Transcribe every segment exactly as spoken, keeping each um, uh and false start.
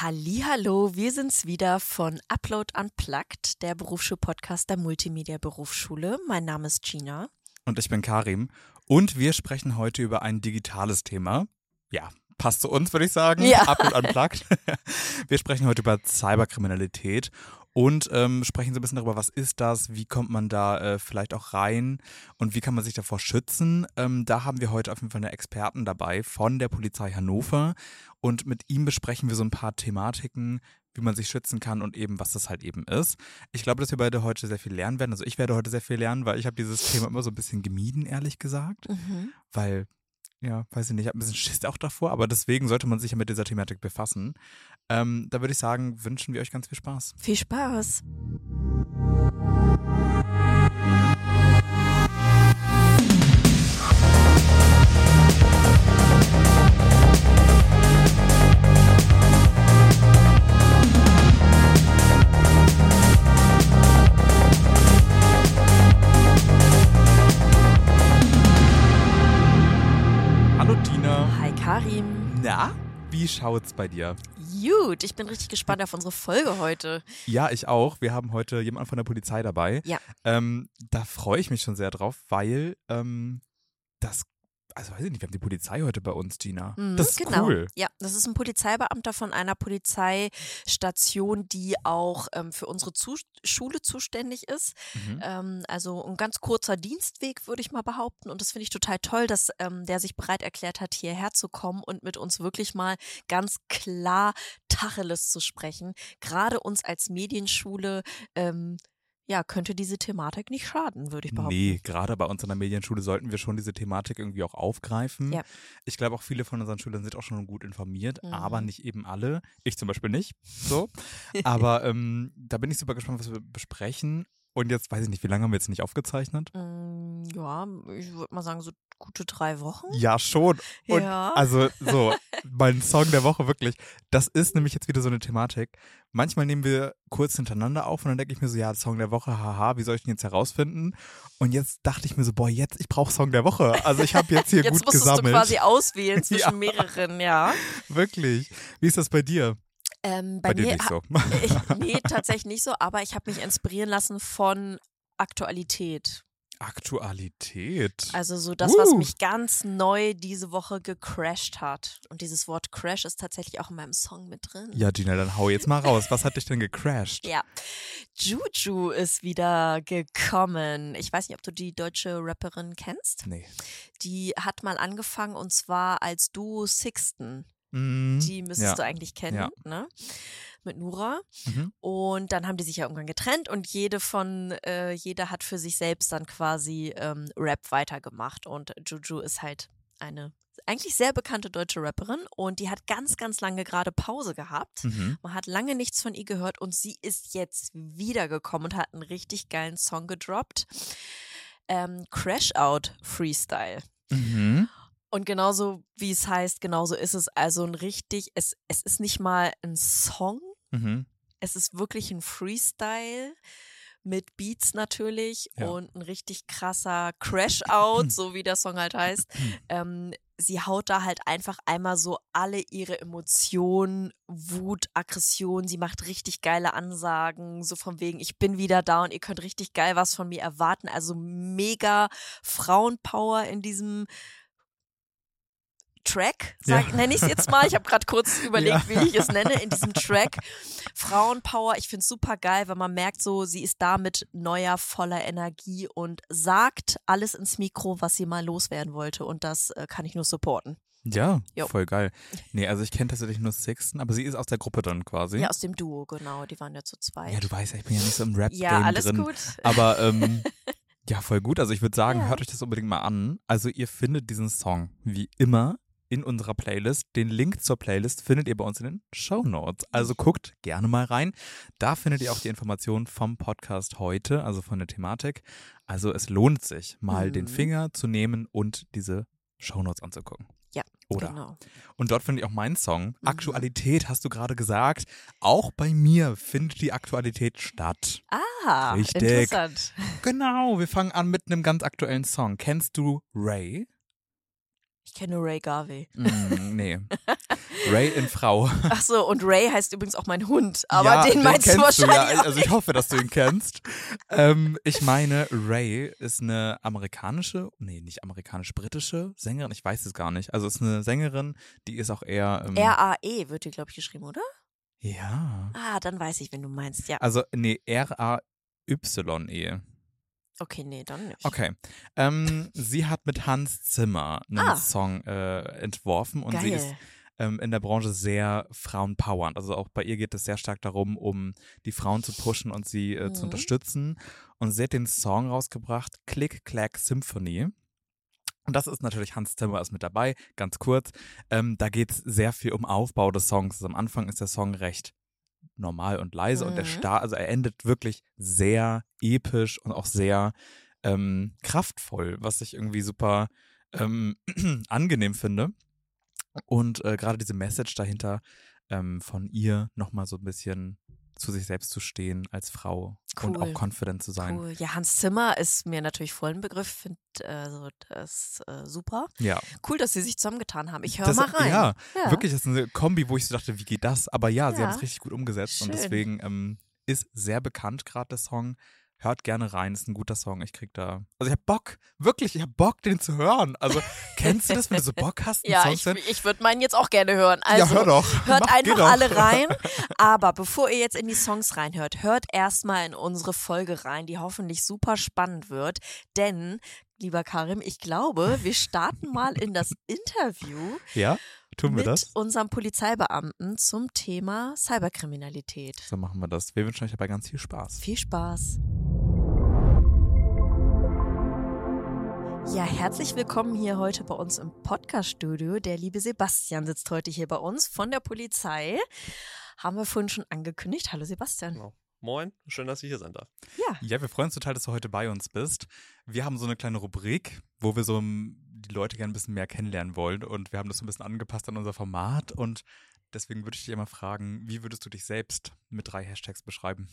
Hallihallo, wir sind's wieder von Upload Unplugged, der Berufsschul-Podcast der Multimedia-Berufsschule. Mein Name ist Gina. Und ich bin Karim. Und wir sprechen heute über ein digitales Thema. Ja, passt zu uns, würde ich sagen. Ja. Upload Unplugged. Wir sprechen heute über Cyberkriminalität und ähm, sprechen so ein bisschen darüber, was ist das, wie kommt man da äh, vielleicht auch rein und wie kann man sich davor schützen. Ähm, da haben wir heute auf jeden Fall einen Experten dabei von der Polizei Hannover und mit ihm besprechen wir so ein paar Thematiken, wie man sich schützen kann und eben, was das halt eben ist. Ich glaube, dass wir beide heute sehr viel lernen werden. Also ich werde heute sehr viel lernen, weil ich habe dieses Thema immer so ein bisschen gemieden, ehrlich gesagt, Mhm. weil ja, weiß ich nicht, ich habe ein bisschen Schiss auch davor, aber deswegen sollte man sich ja mit dieser Thematik befassen. Ähm, da würde ich sagen, wünschen wir euch ganz viel Spaß. Viel Spaß. Hallo Tina. Hi Karim. Na, wie schaut's bei dir? Gut, ich bin richtig gespannt auf unsere Folge heute. Ja, ich auch. Wir haben heute jemanden von der Polizei dabei. Ja. Ähm, da freue ich mich schon sehr drauf, weil ähm, das, also weiß ich nicht, wir haben die Polizei heute bei uns, Tina. Mhm, Das ist genau. cool. Ja, das ist ein Polizeibeamter von einer Polizeistation, die auch ähm, für unsere Zu- Schule zuständig ist. Mhm. Ähm, also ein ganz kurzer Dienstweg, würde ich mal behaupten. Und das finde ich total toll, dass ähm, der sich bereit erklärt hat, hierher zu kommen und mit uns wirklich mal ganz klar Tacheles zu sprechen. Gerade uns als Medienschule ähm, ja, könnte diese Thematik nicht schaden, würde ich behaupten. Nee, gerade bei uns in der Medienschule sollten wir schon diese Thematik irgendwie auch aufgreifen. Ja. Ich glaube auch viele von unseren Schülern sind auch schon gut informiert, Mhm. aber nicht eben alle. Ich zum Beispiel nicht. So. Aber ähm, da bin ich super gespannt, was wir besprechen. Und jetzt weiß ich nicht, wie lange haben wir jetzt nicht aufgezeichnet? Mm, Ja, ich würde mal sagen, so gute drei Wochen. Ja, schon. Und Ja. also so, mein Song der Woche wirklich, das ist nämlich jetzt wieder so eine Thematik. Manchmal nehmen wir kurz hintereinander auf und dann denke ich mir so, ja, Song der Woche, haha, wie soll ich den jetzt herausfinden? Und jetzt dachte ich mir so, boah, jetzt, ich brauche Song der Woche. Also ich habe jetzt hier Jetzt gut musstest gesammelt. du quasi auswählen zwischen Ja. mehreren, ja. Wirklich. Wie ist das bei dir? Ähm, bei Bei dir mir, nicht so. ha- ich, nee, tatsächlich nicht so, aber ich habe mich inspirieren lassen von Aktualität. Aktualität. Also so das, was Uh. mich ganz neu diese Woche gecrashed hat. Und dieses Wort Crash ist tatsächlich auch in meinem Song mit drin. Ja, Gina, dann hau jetzt mal raus. Was hat dich denn gecrashed? Ja, Juju ist wieder gekommen. Ich weiß nicht, ob du die deutsche Rapperin kennst. Nee. Die hat mal angefangen und zwar als Duo Sixten. Mm, Die müsstest ja. du eigentlich kennen, Ja. ne? Mit Nura. Mhm. Und dann haben die sich ja irgendwann getrennt und jede von, äh, jeder hat für sich selbst dann quasi ähm, Rap weitergemacht. Und Juju ist halt eine eigentlich sehr bekannte deutsche Rapperin und die hat ganz, ganz lange gerade Pause gehabt. Mhm. Man hat lange nichts von ihr gehört und sie ist jetzt wiedergekommen und hat einen richtig geilen Song gedroppt. Ähm, Crash Out Freestyle. Mhm. Und genauso wie es heißt, genauso ist es also ein richtig, es, es ist nicht mal ein Song, Mhm. es ist wirklich ein Freestyle mit Beats natürlich Ja. und ein richtig krasser Crash-Out, so wie der Song halt heißt. Ähm, sie haut da halt einfach einmal so alle ihre Emotionen, Wut, Aggression, sie macht richtig geile Ansagen, so von wegen, ich bin wieder da und ihr könnt richtig geil was von mir erwarten. Also mega Frauenpower in diesem Track, sag, Ja. nenne ich es jetzt mal. Ich habe gerade kurz überlegt, Ja. wie ich es nenne, in diesem Track. Frauenpower, ich finde es super geil, weil man merkt so, sie ist da mit neuer, voller Energie und sagt alles ins Mikro, was sie mal loswerden wollte. Und das äh, kann ich nur supporten. Ja, Jo. voll geil. Nee, also ich kenne tatsächlich nur Sixten, aber sie ist aus der Gruppe dann quasi. Ja, aus dem Duo, genau. Die waren ja zu zweit. Ja, du weißt ja, ich bin ja nicht so im Rap-Game Ja, alles drin. gut. Aber ähm, ja, voll gut. Also ich würde sagen, Ja. hört euch das unbedingt mal an. Also ihr findet diesen Song wie immer in unserer Playlist. Den Link zur Playlist findet ihr bei uns in den Shownotes. Also guckt gerne mal rein. Da findet ihr auch die Informationen vom Podcast heute, also von der Thematik. Also es lohnt sich, mal Mhm. den Finger zu nehmen und diese Shownotes anzugucken. Ja, Oder? genau. Und dort finde ich auch meinen Song. Mhm. Aktualität, hast du gerade gesagt. Auch bei mir findet die Aktualität statt. Ah, Richtig. interessant. Genau, wir fangen an mit einem ganz aktuellen Song. Kennst du Ray? Ich kenne nur Ray Garvey. Mm, nee. Ray in Frau. Ach so, und Ray heißt übrigens auch mein Hund, aber ja, den meinst kennst du wahrscheinlich du, ja. auch Also ich hoffe, dass du ihn kennst. ähm, ich meine, Ray ist eine amerikanische, nee, nicht amerikanisch-britische Sängerin, ich weiß es gar nicht. Also ist eine Sängerin, die ist auch eher… Ähm, R A E wird die, glaube ich, geschrieben, oder? Ja. Ah, dann weiß ich, wen du meinst, ja. Also, nee, R A Y E. Okay, nee, dann nicht. Okay. Ähm, sie hat mit Hans Zimmer einen Ah. Song äh, entworfen und Geil. sie ist ähm, in der Branche sehr frauenpowernd. Also auch bei ihr geht es sehr stark darum, um die Frauen zu pushen und sie äh, Mhm. zu unterstützen. Und sie hat den Song rausgebracht, Click Clack Symphony. Und das ist natürlich, Hans Zimmer ist mit dabei, ganz kurz. Ähm, da geht es sehr viel um Aufbau des Songs. Also am Anfang ist der Song recht normal und leise Mhm. und der Start, also er endet wirklich sehr episch und auch sehr ähm, kraftvoll, was ich irgendwie super ähm, angenehm finde. Und äh, gerade diese Message dahinter ähm, von ihr nochmal so ein bisschen zu sich selbst zu stehen als Frau und Cool. auch confident zu sein. Cool. Ja, Hans Zimmer ist mir natürlich voll ein Begriff, finde äh, so, das äh, super. Ja. Cool, dass sie sich zusammengetan haben. Ich höre Das- mal rein. Ja, Ja. wirklich, das ist eine Kombi, wo ich so dachte, wie geht das? Aber ja, sie Ja. haben es richtig gut umgesetzt und Schön. deswegen ähm, ist sehr bekannt gerade der Song. Hört gerne rein, ist ein guter Song. Ich krieg da, also ich hab Bock, wirklich, ich hab Bock, den zu hören. Also kennst du das, wenn du so Bock hast, einen Ja, Song ich, zu hören? ich würde meinen jetzt auch gerne hören. Also, ja, hör doch. hört Mach, geh einfach doch. alle rein. Aber bevor ihr jetzt in die Songs reinhört, hört erstmal in unsere Folge rein, die hoffentlich super spannend wird. Denn, lieber Karim, ich glaube, wir starten mal in das Interview Ja, tun wir mit das? unserem Polizeibeamten zum Thema Cyberkriminalität. So machen wir das. Wir wünschen euch dabei ganz viel Spaß. Viel Spaß. Ja, herzlich willkommen hier heute bei uns im Podcast-Studio. Der liebe Sebastian sitzt heute hier bei uns von der Polizei. Haben wir vorhin schon angekündigt. Hallo Sebastian. Genau. Moin, schön, dass ich hier sein darf. Ja. Ja, wir freuen uns total, dass du heute bei uns bist. Wir haben so eine kleine Rubrik, wo wir so um, die Leute gerne ein bisschen mehr kennenlernen wollen und wir haben das so ein bisschen angepasst an unser Format und deswegen würde ich dich immer fragen, wie würdest du dich selbst mit drei Hashtags beschreiben?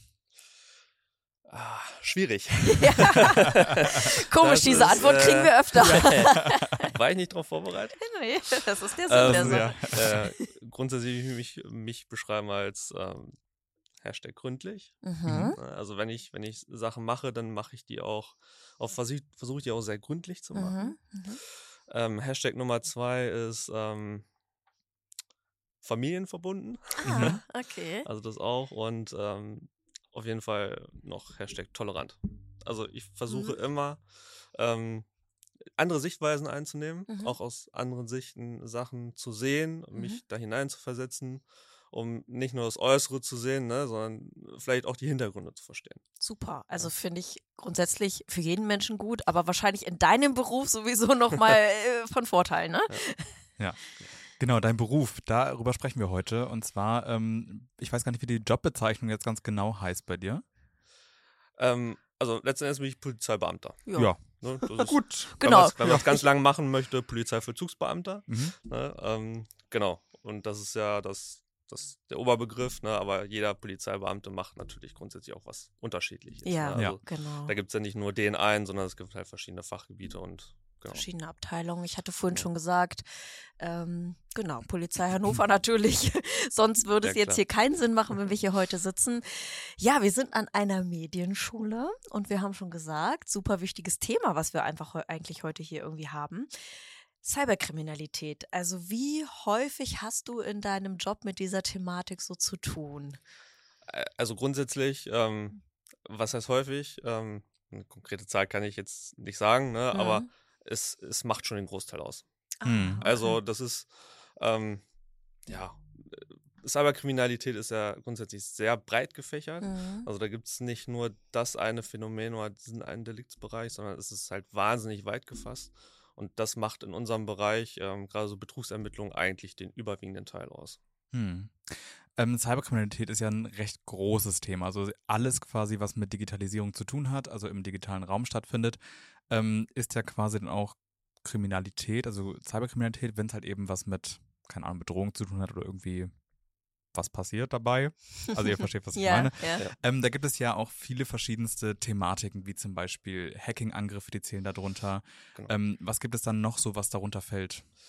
Ah, schwierig. Ja. Komisch, Das diese ist, Antwort äh, kriegen wir öfter. War ich nicht drauf vorbereitet? Nee, das ist der Sinn der Ähm, Sache. ja. äh, grundsätzlich würde ich mich, mich beschreiben als ähm, Hashtag gründlich. Mhm. Also wenn ich, wenn ich Sachen mache, dann mache ich die auch, auch versuche versuch ich die auch sehr gründlich zu machen. Mhm. Mhm. Ähm, Hashtag Nummer zwei ist ähm, familienverbunden. Ah, okay. Also das auch und ähm, auf jeden Fall noch Hashtag tolerant. Also ich versuche Mhm. immer ähm, andere Sichtweisen einzunehmen, Mhm. auch aus anderen Sichten Sachen zu sehen, mich Mhm. da hinein zu versetzen, um nicht nur das Äußere zu sehen, ne, sondern vielleicht auch die Hintergründe zu verstehen. Super. Also finde ich grundsätzlich für jeden Menschen gut, aber wahrscheinlich in deinem Beruf sowieso nochmal äh, von Vorteil, ne? Ja. Genau, dein Beruf, darüber sprechen wir heute. Und zwar, ähm, ich weiß gar nicht, wie die Jobbezeichnung jetzt ganz genau heißt bei dir. Ähm, also letzten Endes bin ich Polizeibeamter. Ja. Ne, das ist, Gut. Genau. Wenn man es ganz lang machen möchte, Polizeivollzugsbeamter. Mhm. Ne, ähm, genau. Und das ist ja das, das der Oberbegriff, ne? Aber jeder Polizeibeamte macht natürlich grundsätzlich auch was Unterschiedliches. Ja, Ne? Ja. Also, genau. da gibt es ja nicht nur den einen, sondern es gibt halt verschiedene Fachgebiete und genau. Verschiedene Abteilungen. Ich hatte vorhin schon gesagt, ähm, genau, Polizei Hannover natürlich. Sonst würde es Ja, jetzt klar. hier keinen Sinn machen, wenn wir hier heute sitzen. Ja, wir sind an einer Medienschule und wir haben schon gesagt, super wichtiges Thema, was wir einfach heu- eigentlich heute hier irgendwie haben. Cyberkriminalität. Also wie häufig hast du in deinem Job mit dieser Thematik so zu tun? Äh, Also grundsätzlich, ähm, was heißt häufig? Ähm, eine konkrete Zahl kann ich jetzt nicht sagen, ne? Aber Mhm. es, es macht schon den Großteil aus. Hm. okay. Also das ist, ähm, ja, äh, Cyberkriminalität ist ja grundsätzlich sehr breit gefächert. Mhm. Also da gibt es nicht nur das eine Phänomen oder diesen einen Deliktsbereich, sondern es ist halt wahnsinnig weit gefasst. Und das macht in unserem Bereich, ähm, gerade so Betrugsermittlungen, eigentlich den überwiegenden Teil aus. Hm. Ähm, Cyberkriminalität ist ja ein recht großes Thema. Also alles quasi, was mit Digitalisierung zu tun hat, also im digitalen Raum stattfindet, ähm, ist ja quasi dann auch Kriminalität, also Cyberkriminalität, wenn es halt eben was mit, keine Ahnung, Bedrohung zu tun hat oder irgendwie was passiert dabei. Also ihr versteht, was ich Ja, meine. ja. Ja. Ähm, da gibt es ja auch viele verschiedenste Thematiken, wie zum Beispiel Hacking-Angriffe, die zählen darunter. Genau. Ähm, was gibt es dann noch so, was darunter fällt?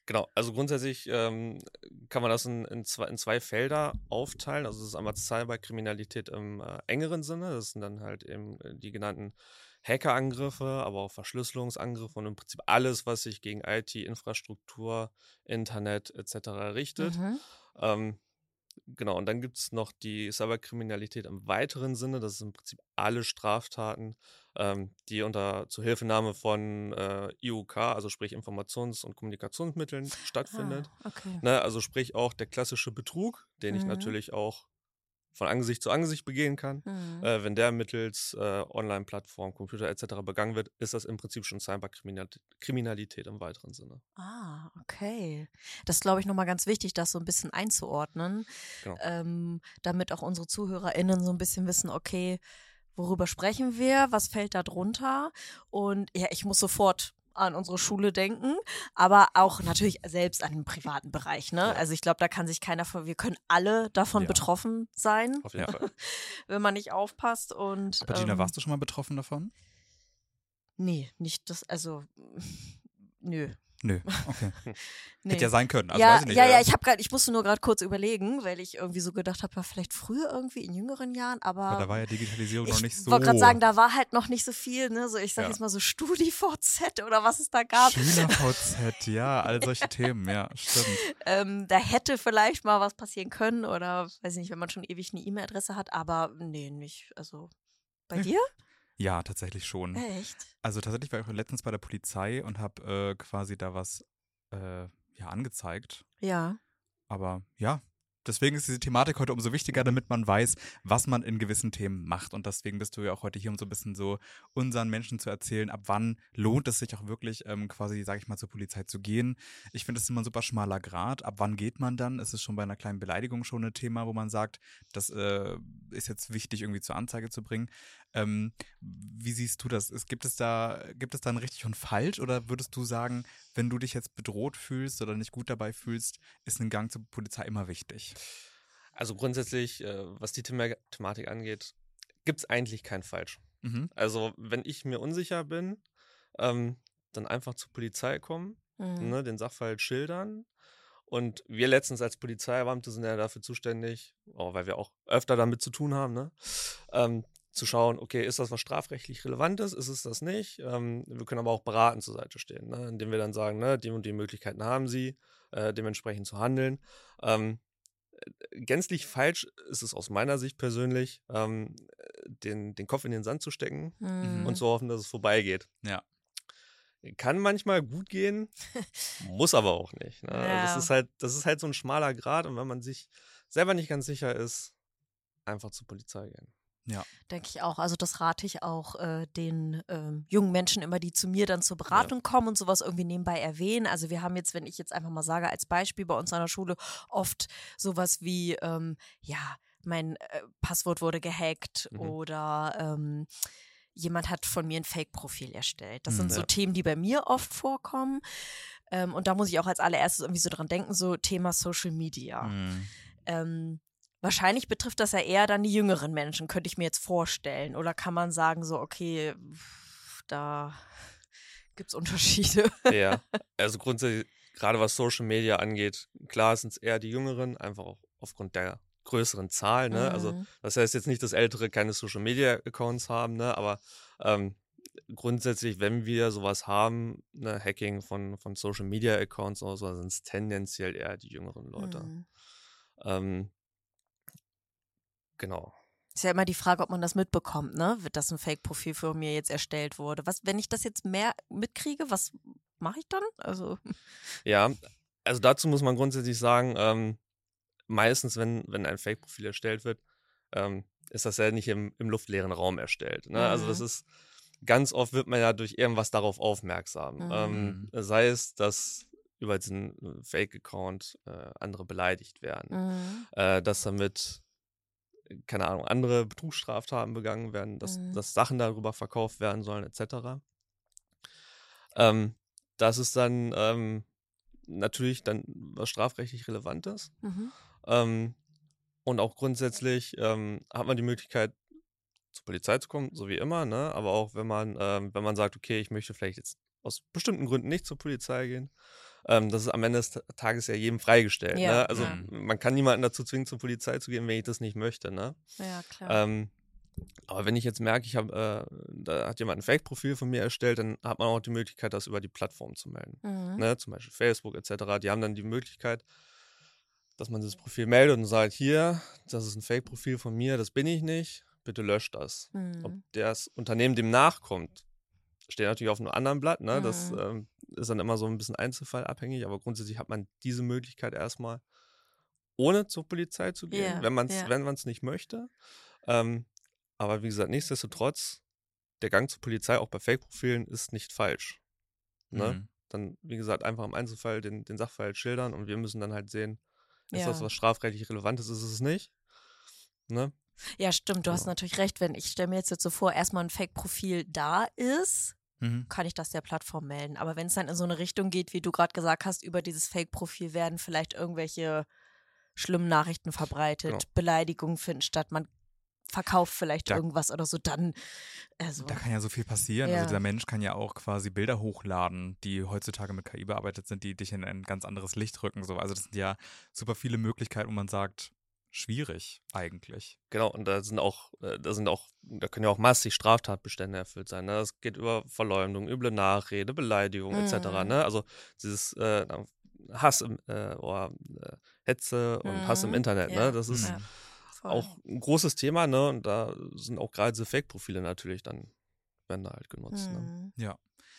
Genau, also grundsätzlich ähm, kann man das in, in, zwei, in zwei Felder aufteilen. Also das ist einmal Cyberkriminalität im äh, engeren Sinne. Das sind dann halt eben äh, die genannten Hackerangriffe, aber auch Verschlüsselungsangriffe und im Prinzip alles, was sich gegen I T, Infrastruktur, Internet et cetera richtet. Mhm. Ähm, genau, und dann gibt es noch die Cyberkriminalität im weiteren Sinne. Das ist im Prinzip alle Straftaten, ähm, die unter Zuhilfenahme von äh, I U K, also sprich Informations- und Kommunikationsmitteln, stattfindet. Ah, okay. Ne, also sprich auch der klassische Betrug, den ich Mhm. natürlich auch von Angesicht zu Angesicht begehen kann. Mhm. Äh, wenn der mittels äh, Online-Plattform, Computer et cetera begangen wird, ist das im Prinzip schon Cyberkriminalität Kriminalität im weiteren Sinne. Ah, okay. Das ist, glaube ich, nochmal ganz wichtig, das so ein bisschen einzuordnen, Genau. ähm, damit auch unsere ZuhörerInnen so ein bisschen wissen, okay, worüber sprechen wir, was fällt da drunter? Und ja, ich muss sofort an unsere Schule denken, aber auch natürlich selbst an den privaten Bereich, ne? Ja. Also ich glaube, da kann sich keiner von, wir können alle davon Ja. betroffen sein, Auf jeden Ja. Fall. wenn man nicht aufpasst und Aber Gina, ähm, warst du schon mal betroffen davon? nee, nicht das, also nö. Nö, okay. Nee. Hätte ja sein können, also ja, weiß ich nicht. ja, äh, ja, ich habe gerade, ich musste nur gerade kurz überlegen, weil ich irgendwie so gedacht habe, ja, vielleicht früher irgendwie in jüngeren Jahren, aber Aber da war ja Digitalisierung noch nicht ich so. wollte gerade sagen, da war halt noch nicht so viel, ne, so ich sag Ja. jetzt mal so StudiVZ oder was es da gab. SchülerVZ, ja, all solche Themen, ja, stimmt. Ähm, da hätte vielleicht mal was passieren können oder weiß ich nicht, wenn man schon ewig eine E-Mail-Adresse hat, aber nee, nicht, also bei Nee. dir? Ja, tatsächlich schon. Echt? Also tatsächlich war ich auch letztens bei der Polizei und habe äh, quasi da was äh, ja, angezeigt. Ja. Aber ja, deswegen ist diese Thematik heute umso wichtiger, damit man weiß, was man in gewissen Themen macht. Und deswegen bist du ja auch heute hier, um so ein bisschen so unseren Menschen zu erzählen, ab wann lohnt es sich auch wirklich ähm, quasi, sage ich mal, zur Polizei zu gehen. Ich finde, das ist immer ein super schmaler Grad. Ab wann geht man dann? Es ist schon bei einer kleinen Beleidigung schon ein Thema, wo man sagt, das äh, ist jetzt wichtig, irgendwie zur Anzeige zu bringen. Ähm, wie siehst du das? Es, gibt es da, gibt es da ein richtig und falsch? Oder würdest du sagen, wenn du dich jetzt bedroht fühlst oder nicht gut dabei fühlst, ist ein Gang zur Polizei immer wichtig? Also grundsätzlich, äh, was die Thema Thematik angeht, gibt es eigentlich kein Falsch. Mhm. Also wenn ich mir unsicher bin, ähm, dann einfach zur Polizei kommen, Mhm. ne, den Sachverhalt schildern. Und wir letztens als Polizeibeamte sind ja dafür zuständig, oh, weil wir auch öfter damit zu tun haben, ne, ähm, zu schauen, okay, ist das was strafrechtlich Relevantes, ist es das nicht? Ähm, wir können aber auch beratend zur Seite stehen, ne, indem wir dann sagen, ne, die und die Möglichkeiten haben sie, äh, dementsprechend zu handeln. Ähm, gänzlich falsch ist es aus meiner Sicht persönlich, ähm, den, den Kopf in den Sand zu stecken Mhm. und zu hoffen, dass es vorbeigeht. Ja. Kann manchmal gut gehen, muss aber auch nicht. Ne? Also Ja. das ist halt, das ist halt so ein schmaler Grat und wenn man sich selber nicht ganz sicher ist, einfach zur Polizei gehen. Denke ich auch. Also das rate ich auch äh, den ähm, jungen Menschen immer, die zu mir dann zur Beratung kommen und sowas irgendwie nebenbei erwähnen. Also wir haben jetzt, wenn ich jetzt einfach mal sage, als Beispiel bei uns an der Schule oft sowas wie, ähm, ja, mein äh, Passwort wurde gehackt Mhm. oder ähm, jemand hat von mir ein Fake-Profil erstellt. Das Mhm. sind so Ja. Themen, die bei mir oft vorkommen. Ähm, und da muss ich auch als allererstes irgendwie so dran denken, so Thema Social Media. Mhm. Ähm, wahrscheinlich betrifft das ja eher dann die jüngeren Menschen, könnte ich mir jetzt vorstellen. Oder kann man sagen, so, okay, pff, da gibt es Unterschiede. Ja, also grundsätzlich, gerade was Social Media angeht, klar sind es eher die Jüngeren, einfach auch aufgrund der größeren Zahl, ne? Also Mhm. das heißt jetzt nicht, dass Ältere keine Social Media Accounts haben, ne? Aber ähm, grundsätzlich, wenn wir sowas haben, ne, Hacking von, von Social Media Accounts oder so, sind es tendenziell eher die jüngeren Leute. Mhm. Ähm, genau. Ist ja immer die Frage, ob man das mitbekommt, ne? Wird das ein Fake-Profil für mir jetzt erstellt wurde? Was, wenn ich das jetzt mehr mitkriege, was mache ich dann? Also, Ja, also dazu muss man grundsätzlich sagen, ähm, meistens, wenn, wenn ein Fake-Profil erstellt wird, ähm, ist das ja nicht im, im luftleeren Raum erstellt. Ne? Also das Mhm. ist, ganz oft wird man ja durch irgendwas darauf aufmerksam. Mhm. Ähm, sei es, dass über diesen Fake-Account äh, andere beleidigt werden, mhm. äh, dass damit, keine Ahnung, andere Betrugsstraftaten begangen werden, dass, Mhm. dass Sachen darüber verkauft werden sollen, et cetera. Ähm, das ist dann ähm, natürlich dann was strafrechtlich Relevantes. Mhm. Ähm, und auch grundsätzlich ähm, hat man die Möglichkeit, zur Polizei zu kommen, so wie immer, ne? Aber auch wenn man, ähm, wenn man sagt, okay, ich möchte vielleicht jetzt aus bestimmten Gründen nicht zur Polizei gehen, ähm, das ist am Ende des Tages ja jedem freigestellt. Ja, Ne? Also ja. man kann niemanden dazu zwingen, zur Polizei zu gehen, wenn ich das nicht möchte. Ne? Ja, klar. Ähm, aber wenn ich jetzt merke, ich hab, äh, da hat jemand ein Fake-Profil von mir erstellt, dann hat man auch die Möglichkeit, das über die Plattform zu melden. Mhm. Ne? Zum Beispiel Facebook et cetera. Die haben dann die Möglichkeit, dass man dieses Profil meldet und sagt, hier, das ist ein Fake-Profil von mir, das bin ich nicht, bitte löscht das. Mhm. Ob das Unternehmen dem nachkommt, steht natürlich auf einem anderen Blatt, ne? Das Mhm. ähm, ist dann immer so ein bisschen einzelfallabhängig, aber grundsätzlich hat man diese Möglichkeit erstmal, ohne zur Polizei zu gehen, Ja, wenn man es ja. wenn man es nicht möchte. Ähm, aber wie gesagt, nichtsdestotrotz, der Gang zur Polizei auch bei Fake-Profilen ist nicht falsch. Ne? Mhm. Dann, wie gesagt, einfach im Einzelfall den, den Sachverhalt schildern und wir müssen dann halt sehen, ist Ja. das was strafrechtlich Relevantes, ist es nicht? Ne? Ja, stimmt, du hast Genau. natürlich recht, wenn ich stelle mir jetzt, jetzt so vor, erstmal ein Fake-Profil da ist, Mhm. kann ich das der Plattform melden. Aber wenn es dann in so eine Richtung geht, wie du gerade gesagt hast, über dieses Fake-Profil werden vielleicht irgendwelche schlimmen Nachrichten verbreitet, Genau. Beleidigungen finden statt, man verkauft vielleicht Da- irgendwas oder so, dann, also, Da kann ja so viel passieren. Ja. Also dieser Mensch kann ja auch quasi Bilder hochladen, die heutzutage mit K I bearbeitet sind, die dich in ein ganz anderes Licht rücken. So. Also das sind ja super viele Möglichkeiten, wo man sagt, schwierig eigentlich. Genau, und da sind auch, äh, da sind auch, da können ja auch massig Straftatbestände erfüllt sein. Ne? Das geht über Verleumdung, üble Nachrede, Beleidigung et cetera. Mhm. Ne? Also dieses äh, Hass im äh, oder äh, Hetze und Hass im Mhm. Internet, Ja. ne? Das ist Ja, voll. auch ein großes Thema, ne? Und da sind auch gerade diese Fake-Profile natürlich dann, werden da halt genutzt. Ne? Mhm. Ja.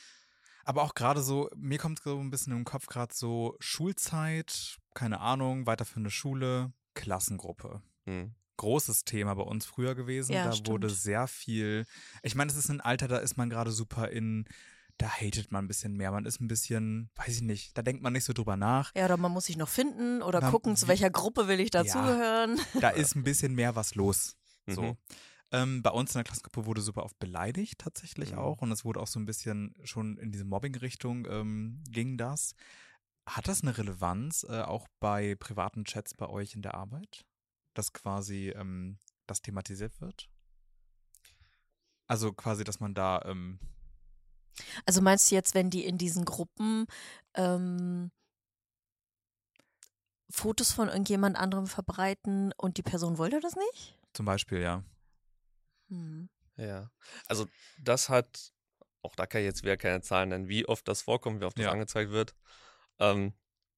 Aber auch gerade so, mir kommt so ein bisschen im Kopf gerade so Schulzeit, keine Ahnung, weiterführende Schule, Klassengruppe. Hm. Großes Thema bei uns früher gewesen. Ja, da stimmt. wurde sehr viel, ich meine, es ist ein Alter, da ist man gerade super in, da hatet man ein bisschen mehr. Man ist ein bisschen, weiß ich nicht, da denkt man nicht so drüber nach. Ja, oder man muss sich noch finden oder Na, gucken, zu wie- welcher Gruppe will ich dazugehören. Da ist ein bisschen mehr was los. So. Mhm. Ähm, bei uns in der Klassengruppe wurde super oft beleidigt tatsächlich Mhm. auch und es wurde auch so ein bisschen schon in diese Mobbing-Richtung ähm, ging das. Hat das eine Relevanz äh, auch bei privaten Chats bei euch in der Arbeit, dass quasi ähm, das thematisiert wird? Also quasi, dass man da ähm, Also meinst du jetzt, wenn die in diesen Gruppen ähm, Fotos von irgendjemand anderem verbreiten und die Person wollte das nicht? zum Beispiel, ja. Hm. Ja, also das hat, auch da kann ich jetzt wieder keine Zahlen nennen, wie oft das vorkommt, wie oft das Ja. angezeigt wird. Ähm,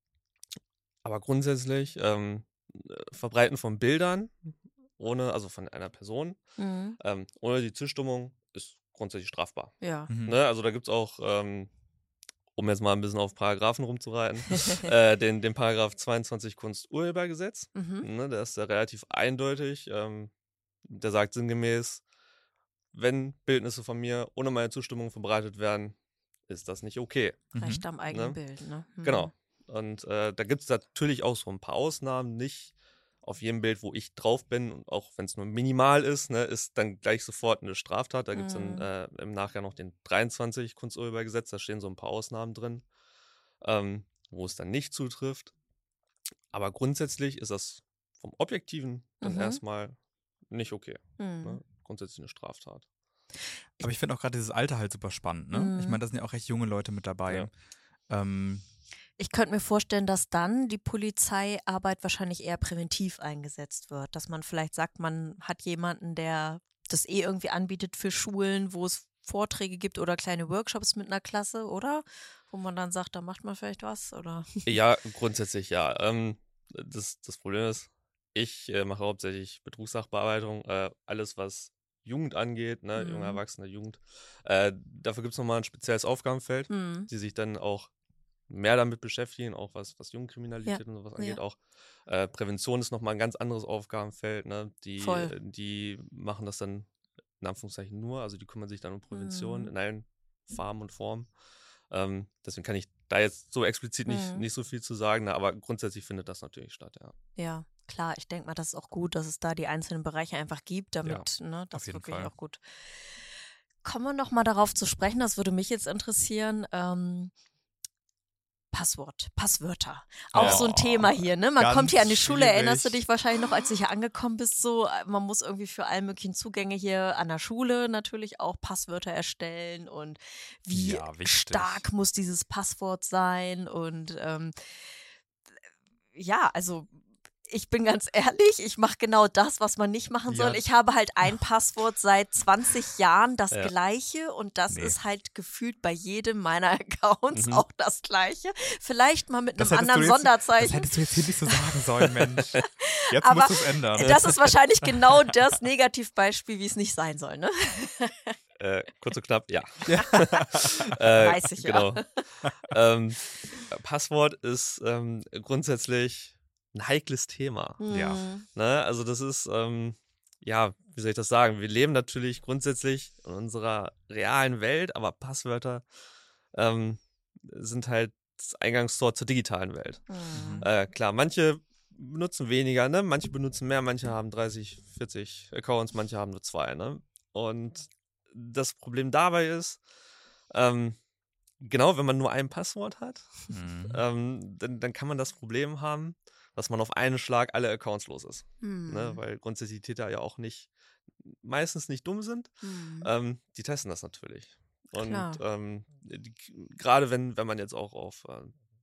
aber grundsätzlich ähm, äh, Verbreiten von Bildern ohne, also von einer Person, Mhm. ähm, ohne die Zustimmung ist grundsätzlich strafbar. Ja. Mhm. Ne? Also da gibt es auch, ähm, um jetzt mal ein bisschen auf Paragraphen rumzureiten, äh, den, den Paragraph zweiundzwanzig Kunsturhebergesetz. Mhm. Ne? Der ist ja relativ eindeutig. Ähm, der sagt sinngemäß, wenn Bildnisse von mir ohne meine Zustimmung verbreitet werden, ist das nicht okay. Mhm. Recht am eigenen Ne? Bild, ne? Mhm. Genau. Und äh, da gibt es natürlich auch so ein paar Ausnahmen. Nicht auf jedem Bild, wo ich drauf bin, und auch wenn es nur minimal ist, ne, ist dann gleich sofort eine Straftat. Da gibt es Mhm. dann äh, im Nachgang noch den dreiundzwanzig Kunsturhebergesetz, da stehen so ein paar Ausnahmen drin, ähm, wo es dann nicht zutrifft. Aber grundsätzlich ist das vom Objektiven dann Mhm. erstmal nicht okay. Mhm. Ne? Grundsätzlich eine Straftat. Aber ich finde auch gerade dieses Alter halt super spannend, ne? Mhm. Ich meine, da sind ja auch recht junge Leute mit dabei. Ja. Ähm, Ich könnte mir vorstellen, dass dann die Polizeiarbeit wahrscheinlich eher präventiv eingesetzt wird. Dass man vielleicht sagt, man hat jemanden, der das eh irgendwie anbietet für Schulen, wo es Vorträge gibt oder kleine Workshops mit einer Klasse, oder? Wo man dann sagt, da macht man vielleicht was, oder? Ja, grundsätzlich ja. Ähm, das, das Problem ist, ich äh, mache hauptsächlich Betrugssachbearbeitung, äh, alles was Jugend angeht, ne, Mhm. junge Erwachsene, Jugend. Äh, dafür gibt es nochmal ein spezielles Aufgabenfeld, Mhm. die sich dann auch mehr damit beschäftigen, auch was, was Jugendkriminalität Ja, und sowas ja. angeht. Auch äh, Prävention ist nochmal ein ganz anderes Aufgabenfeld. Ne? Die, Voll. die machen das dann in Anführungszeichen nur, also die kümmern sich dann um Prävention Mhm. in allen Farben und Formen. Ähm, deswegen kann ich da jetzt so explizit nicht, Mhm. nicht so viel zu sagen, ne? Aber grundsätzlich findet das natürlich statt, ja. Ja, klar. Ich denke mal, das ist auch gut, dass es da die einzelnen Bereiche einfach gibt, damit ne, das jeden wirklich Fall. auch gut. Kommen wir noch mal darauf zu sprechen, das würde mich jetzt interessieren. Ähm, Passwort, Passwörter. Auch Ja. so ein Thema hier, ne? Man Ganz kommt hier an die Schule, schwierig. erinnerst du dich wahrscheinlich noch, als du hier angekommen bist, so, man muss irgendwie für alle möglichen Zugänge hier an der Schule natürlich auch Passwörter erstellen und wie Ja, wichtig. stark muss dieses Passwort sein und ähm, ja, also ich bin ganz ehrlich, ich mache genau das, was man nicht machen soll. Ja. Ich habe halt ein Passwort seit zwanzig Jahren, das Ja. gleiche und das Nee. ist halt gefühlt bei jedem meiner Accounts Mhm. auch das gleiche. Vielleicht mal mit Das einem hättest du anderen jetzt- Das Sonderzeichen. hättest du jetzt hier nicht so sagen sollen, Mensch. Jetzt Aber musst du es ändern. Das ist wahrscheinlich genau das Negativbeispiel, wie es nicht sein soll, ne? Äh, kurz und knapp, ja. Ja. äh, Weiß ich ja. genau. ähm, Passwort ist ähm, grundsätzlich ein heikles Thema. Ja. Hm. Ne? Also das ist, ähm, ja, wie soll ich das sagen? Wir leben natürlich grundsätzlich in unserer realen Welt, aber Passwörter ähm, sind halt das Eingangstor zur digitalen Welt. Hm. Äh, klar, manche benutzen weniger, ne? Manche benutzen mehr, manche haben dreißig, vierzig Accounts, manche haben nur zwei, ne? Und das Problem dabei ist, ähm, genau, wenn man nur ein Passwort hat, Mhm. ähm, dann, dann kann man das Problem haben, dass man auf einen Schlag alle Accounts los ist. Hm. Ne? Weil grundsätzlich die Täter ja auch nicht, meistens nicht dumm sind. Hm. Ähm, die testen das natürlich. Und Klar. ähm, die, gerade wenn, wenn man jetzt auch auf, äh,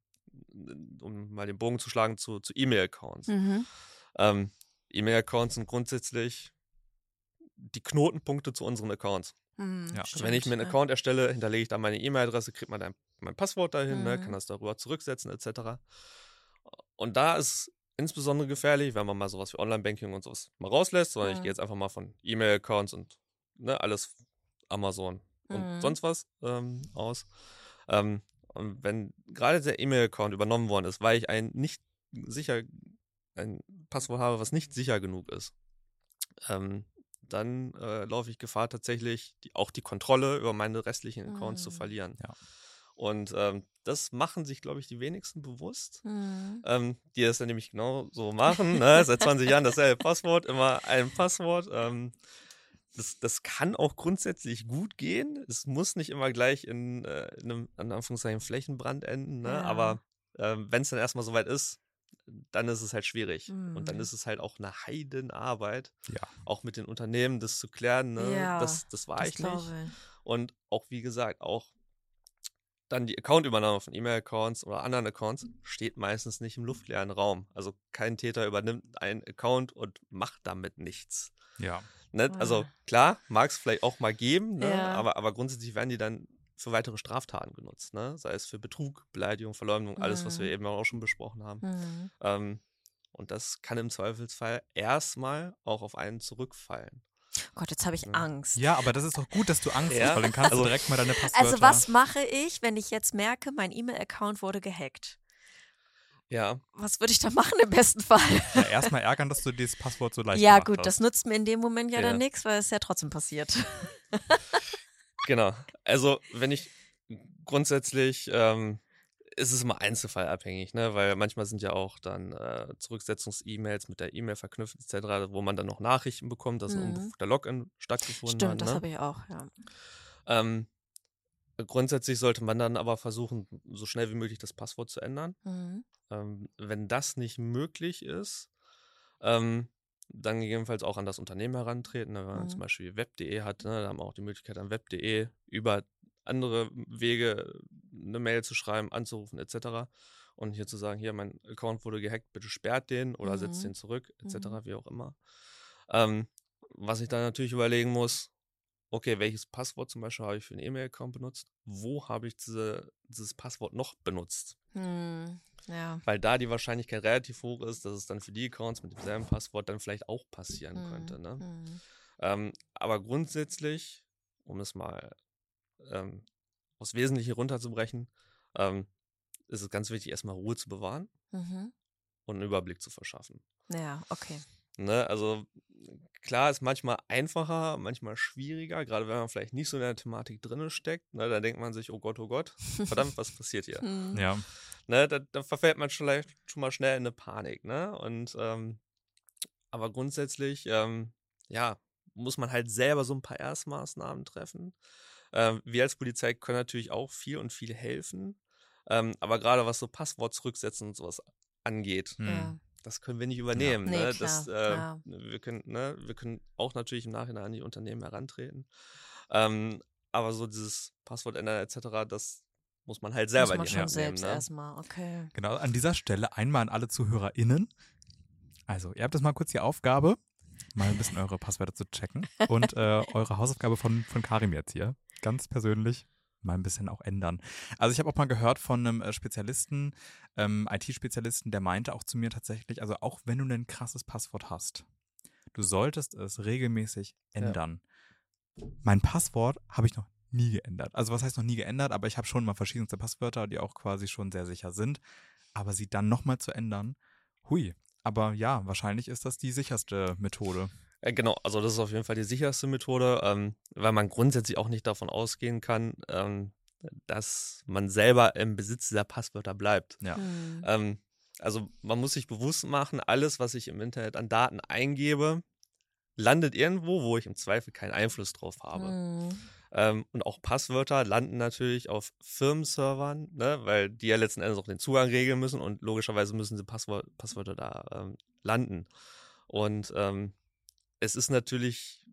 um mal den Bogen zu schlagen, zu, zu E-Mail-Accounts. Mhm. Ähm, E-Mail-Accounts sind grundsätzlich die Knotenpunkte zu unseren Accounts. Hm. Ja. Wenn ich mir einen Stimmt, Account erstelle, hinterlege ich da meine E-Mail-Adresse, kriegt man dann mein Passwort dahin, ne, Mhm. kann das darüber zurücksetzen et cetera. Und da ist insbesondere gefährlich, wenn man mal sowas wie Online-Banking und sowas mal rauslässt, sondern ich Mhm. gehe jetzt einfach mal von E-Mail-Accounts und ne, alles Amazon und Mhm. sonst was ähm, aus. Ähm, und wenn gerade der E-Mail-Account übernommen worden ist, weil ich ein nicht sicher, ein Passwort habe, was nicht sicher genug ist, ähm, dann äh, laufe ich Gefahr, tatsächlich die, auch die Kontrolle über meine restlichen Accounts zu Mhm. verlieren. Ja. Und ähm, das machen sich, glaube ich, die wenigsten bewusst, Hm. ähm, die das dann nämlich genau so machen. Ne? Seit zwanzig Jahren dasselbe Passwort, immer ein Passwort. Ähm, das, das kann auch grundsätzlich gut gehen. Es muss nicht immer gleich in, äh, in einem, in Anführungszeichen, Flächenbrand enden. Ne? Ja. Aber ähm, wenn es dann erstmal soweit ist, dann ist es halt schwierig. Und dann Mhm. ist es halt auch eine Heidenarbeit, Ja. auch mit den Unternehmen das zu klären. Ne? Ja, das, das war Das ich nicht. glaube ich. Und auch, wie gesagt, auch dann die Accountübernahme von E-Mail-Accounts oder anderen Accounts steht meistens nicht im luftleeren Raum. Also kein Täter übernimmt einen Account und macht damit nichts. Ja. Ne? Ah. Also klar, mag es vielleicht auch mal geben, ne? Ja. aber, aber grundsätzlich werden die dann für weitere Straftaten genutzt. Ne? Sei es für Betrug, Beleidigung, Verleumdung, alles, was wir Mhm. eben auch schon besprochen haben. Mhm. Ähm, und das kann im Zweifelsfall erstmal auch auf einen zurückfallen. Gott, jetzt habe ich Ja. Angst. Ja, aber das ist doch gut, dass du Angst Ja. hast, weil dann kannst Also- du direkt mal deine Passwörter... Also was mache ich, wenn ich jetzt merke, mein E-Mail-Account wurde gehackt? Ja, Was würde ich da machen im besten Fall? Ja, erstmal ärgern, dass du dieses Passwort so leicht Ja gemacht gut, hast. das nutzt mir in dem Moment ja, Ja. dann nichts, weil es ja trotzdem passiert. genau. Also wenn ich grundsätzlich ähm, ist es immer einzelfallabhängig, ne? Weil manchmal sind ja auch dann äh, Zurücksetzungs-E-Mails mit der E-Mail verknüpft et cetera, wo man dann noch Nachrichten bekommt, dass ein Mhm. unbefugter Login stattgefunden Stimmt, hat. das Ne? habe ich auch, ja. Ähm, grundsätzlich sollte man dann aber versuchen, so schnell wie möglich das Passwort zu ändern. Mhm. Ähm, wenn das nicht möglich ist, ähm, dann gegebenenfalls auch an das Unternehmen herantreten. Ne? Wenn man Mhm. zum Beispiel web punkt de hat, ne? Da haben wir auch die Möglichkeit an web punkt de über andere Wege eine Mail zu schreiben, anzurufen et cetera. Und hier zu sagen, hier, mein Account wurde gehackt, bitte sperrt den oder setzt Mhm. den zurück et cetera, Mhm. wie auch immer. Ähm, was ich dann natürlich überlegen muss, okay, welches Passwort zum Beispiel habe ich für einen E-Mail-Account benutzt? Wo habe ich diese, dieses Passwort noch benutzt? Hm. Ja. Weil da die Wahrscheinlichkeit relativ hoch ist, dass es dann für die Accounts mit demselben Passwort dann vielleicht auch passieren Hm. könnte. Ne? Hm. Ähm, aber grundsätzlich, um es mal ähm, aufs Wesentliche runterzubrechen, ähm, ist es ganz wichtig, erstmal Ruhe zu bewahren Mhm. und einen Überblick zu verschaffen. Ja, okay. Ne? Also klar ist manchmal einfacher, manchmal schwieriger, gerade wenn man vielleicht nicht so in der Thematik drin steckt. Ne? Da denkt man sich, oh Gott, oh Gott, verdammt, was passiert hier? Hm. Ja. Ne? Da, da verfällt man vielleicht schon mal schnell in eine Panik. Ne? Und ähm, aber grundsätzlich, ähm, ja, muss man halt selber so ein paar Erstmaßnahmen treffen. Ähm, wir als Polizei können natürlich auch viel und viel helfen. Ähm, aber gerade was so Passwort zurücksetzen und sowas angeht, Hm. Ja. das können wir nicht übernehmen. Nee, ne? klar, das, äh, klar. wir, können, ne? wir können auch natürlich im Nachhinein an die Unternehmen herantreten. Ähm, aber so dieses Passwort ändern et cetera, das muss man halt selber Muss man in die schon Hand nehmen. selbst Ne? erstmal, okay. Genau, an dieser Stelle einmal an alle ZuhörerInnen. Also, ihr habt jetzt mal kurz die Aufgabe, mal ein bisschen eure Passwörter zu checken und äh, eure Hausaufgabe von, von Karim jetzt hier, ganz persönlich, mal ein bisschen auch ändern. Also ich habe auch mal gehört von einem äh, Spezialisten, ähm, I T-Spezialisten, der meinte auch zu mir tatsächlich, also auch wenn du ein krasses Passwort hast, du solltest es regelmäßig ändern. Ja. Mein Passwort habe ich noch nie geändert. Also was heißt noch nie geändert, aber ich habe schon mal verschiedenste Passwörter, die auch quasi schon sehr sicher sind. Aber sie dann nochmal zu ändern, hui. Aber ja, wahrscheinlich ist das die sicherste Methode. Ja, genau, also das ist auf jeden Fall die sicherste Methode, ähm, weil man grundsätzlich auch nicht davon ausgehen kann, ähm, dass man selber im Besitz dieser Passwörter bleibt. Ja. Hm. Ähm, also man muss sich bewusst machen, alles, was ich im Internet an Daten eingebe, landet irgendwo, wo ich im Zweifel keinen Einfluss drauf habe. Hm. Ähm, und auch Passwörter landen natürlich auf Firmenservern, ne, weil die ja letzten Endes auch den Zugang regeln müssen und logischerweise müssen sie Passwör- Passwörter da ähm, landen. Und ähm, es ist natürlich,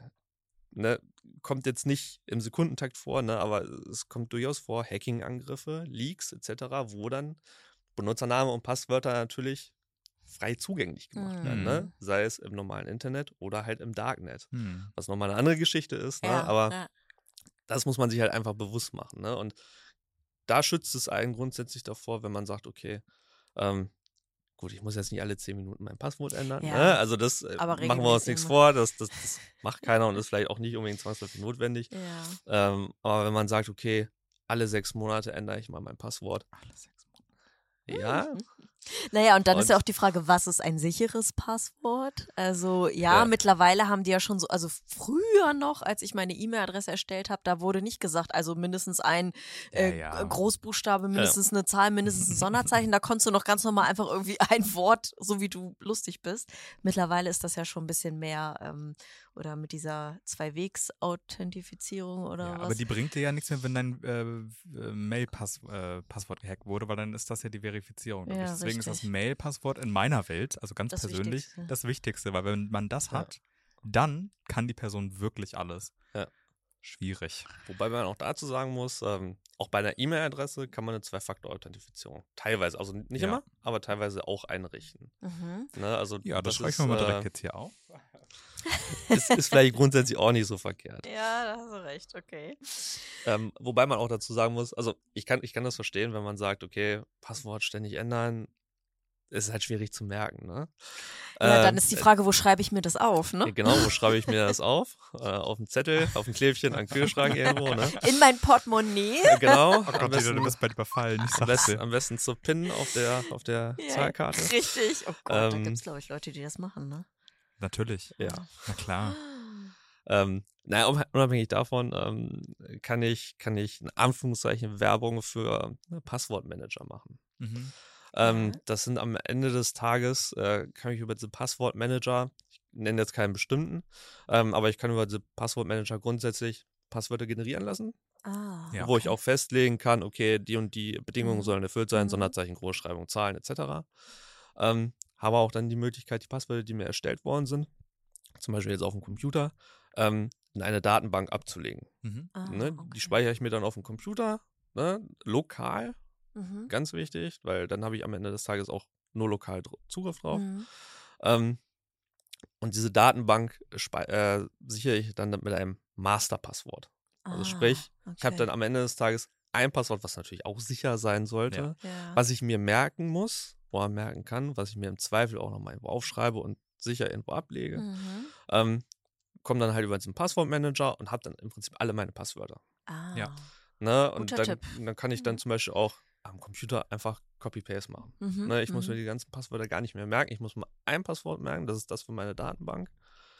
ne, kommt jetzt nicht im Sekundentakt vor, ne, aber es kommt durchaus vor, Hacking-Angriffe, Leaks et cetera, wo dann Benutzername und Passwörter natürlich frei zugänglich gemacht werden, ne? Mhm. Sei es im normalen Internet oder halt im Darknet. Hm. Was nochmal eine andere Geschichte ist, ne? Ja, Aber ja. das muss man sich halt einfach bewusst machen, ne? Und da schützt es einen grundsätzlich davor, wenn man sagt, okay, ähm, gut, ich muss jetzt nicht alle zehn Minuten mein Passwort ändern, Ja, ne? Also das äh, aber machen wir uns regelmäßig nichts immer. vor, das, das, das macht keiner und ist vielleicht auch nicht unbedingt zwangsläufig notwendig. Ja. Ähm, aber wenn man sagt, okay, alle sechs Monate ändere ich mal mein Passwort. Alle sechs Monate. Ja, Naja, und dann ist Und- ja auch die Frage, was ist ein sicheres Passwort? Also ja, Ja. mittlerweile haben die ja schon so, also früher noch, als ich meine E-Mail-Adresse erstellt habe, da wurde nicht gesagt, also mindestens ein äh, Ja, ja. Großbuchstabe, mindestens eine Zahl, mindestens ein Sonderzeichen. Da konntest du noch ganz normal einfach irgendwie ein Wort, so wie du lustig bist. Mittlerweile ist das ja schon ein bisschen mehr ähm, oder mit dieser Zwei-Wegs-Authentifizierung oder Ja, was. aber die bringt dir ja nichts mehr, wenn dein äh, äh, Mail-Passwort äh, gehackt wurde, weil dann ist das ja die Verifizierung. glaub ich. Ja, Deswegen ist das richtig. Mail-Passwort in meiner Welt, also ganz Das persönlich, Wichtigste. das Wichtigste, weil wenn man das Ja. hat, dann kann die Person wirklich alles. Ja. Schwierig. Wobei man auch dazu sagen muss, ähm, auch bei einer E-Mail-Adresse kann man eine Zwei-Faktor-Authentifizierung teilweise, also nicht Ja. immer, aber teilweise auch einrichten. Mhm. Ne? Also Ja, das, das schreiben ist, wir mal direkt äh, jetzt hier auf. ist, ist vielleicht grundsätzlich auch nicht so verkehrt. Ja, da hast du recht, okay. Ähm, wobei man auch dazu sagen muss, also ich kann, ich kann das verstehen, wenn man sagt, okay, Passwort ständig ändern, ist halt schwierig zu merken. Ne? Ja, dann Ähm, ist die Frage, wo schreibe ich mir das auf, äh, ne? Genau, wo schreibe ich mir das auf? Äh, auf dem Zettel, auf dem Klebchen, am Kühlschrank irgendwo, ne? In mein Portemonnaie. Äh, Genau. Oh am, Gott, besten, du bist bald überfallen. Ich am, sag's besten, dir. am besten zu pinnen auf der, auf der Ja, Zahlkarte. richtig. Oh Gott, da Ähm, gibt es, glaube ich, Leute, die das machen, ne? Natürlich. Ja. Na klar. Ähm, naja, un- unabhängig davon ähm, kann ich, kann ich in Anführungszeichen Werbung für äh, Passwortmanager machen. Mhm. Ähm, Ja. Das sind am Ende des Tages, äh, kann ich über diese Passwortmanager, ich nenne jetzt keinen bestimmten, ähm, aber ich kann über diese Passwortmanager grundsätzlich Passwörter generieren lassen, Ah, Ja. wo ich okay. auch festlegen kann, okay, die und die Bedingungen Mhm. sollen erfüllt sein, Mhm. Sonderzeichen, Großschreibung, Zahlen et cetera. Ähm, habe auch dann die Möglichkeit, die Passwörter, die mir erstellt worden sind, zum Beispiel jetzt auf dem Computer, ähm, in eine Datenbank abzulegen. Mhm. Ah, Ne? okay. Die speichere ich mir dann auf dem Computer, ne? Lokal, Mhm. ganz wichtig, weil dann habe ich am Ende des Tages auch nur lokal dr- Zugriff drauf. Mhm. Ähm, und diese Datenbank spei- äh, sichere ich dann mit einem Masterpasswort. Also Ah, sprich, ich habe okay. dann am Ende des Tages ein Passwort, was natürlich auch sicher sein sollte, Ja. was ich mir merken muss, oder merken kann, was ich mir im Zweifel auch nochmal irgendwo aufschreibe und sicher irgendwo ablege. Mhm. Ähm, komme dann halt über diesen Passwortmanager und habe dann im Prinzip alle meine Passwörter. Ah. Ja. Ne? Und Guter dann, Tipp. dann kann ich dann Mhm. zum Beispiel auch am Computer einfach Copy-Paste machen. Mhm. Ne? Ich muss mhm. mir die ganzen Passwörter gar nicht mehr merken. Ich muss mal ein Passwort merken, das ist das für meine Datenbank.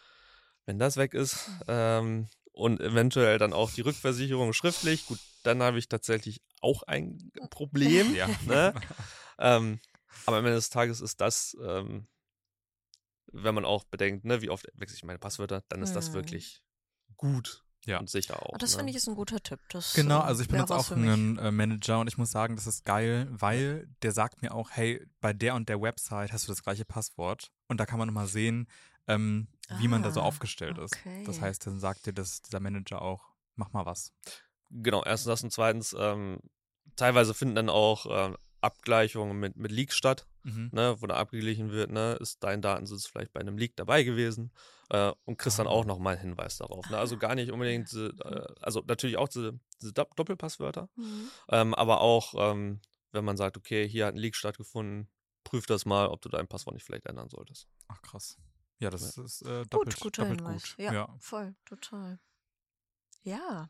Wenn das weg ist ähm, und eventuell dann auch die Rückversicherung schriftlich, gut, dann habe ich tatsächlich auch ein Problem. Ja. Ne? ähm, aber am Ende des Tages ist das, ähm, wenn man auch bedenkt, ne, wie oft wechsle ich meine Passwörter, dann ist das Mhm. wirklich gut Ja. und sicher auch. Oh, das ne? finde ich ist ein guter Tipp. Das, Genau, äh, also ich wär benutze was auch für mich. einen äh, Manager und ich muss sagen, das ist geil, weil der sagt mir auch, hey, bei der und der Website hast du das gleiche Passwort und da kann man nochmal sehen, ähm, wie man da so Ah, aufgestellt ist. Das okay. heißt, dann sagt dir das, dieser Manager auch, mach mal was. Genau, erstens das und zweitens, ähm, teilweise finden dann auch ähm, Abgleichungen mit, mit Leaks statt, Mhm. ne, wo da abgeglichen wird, ne, ist dein Datensatz vielleicht bei einem Leak dabei gewesen äh, und kriegst dann Ah. auch nochmal einen Hinweis darauf. Ne? Also gar nicht unbedingt, diese, äh, also natürlich auch diese, diese Dopp- Doppelpasswörter, Mhm. ähm, aber auch, ähm, wenn man sagt, okay, hier hat ein Leak stattgefunden, prüf das mal, ob du dein Passwort nicht vielleicht ändern solltest. Ach krass. Ja, das Ja. ist äh, doppelt, Gut, guter doppelt Hinweis. gut. Ja, Ja. voll, total. Ja.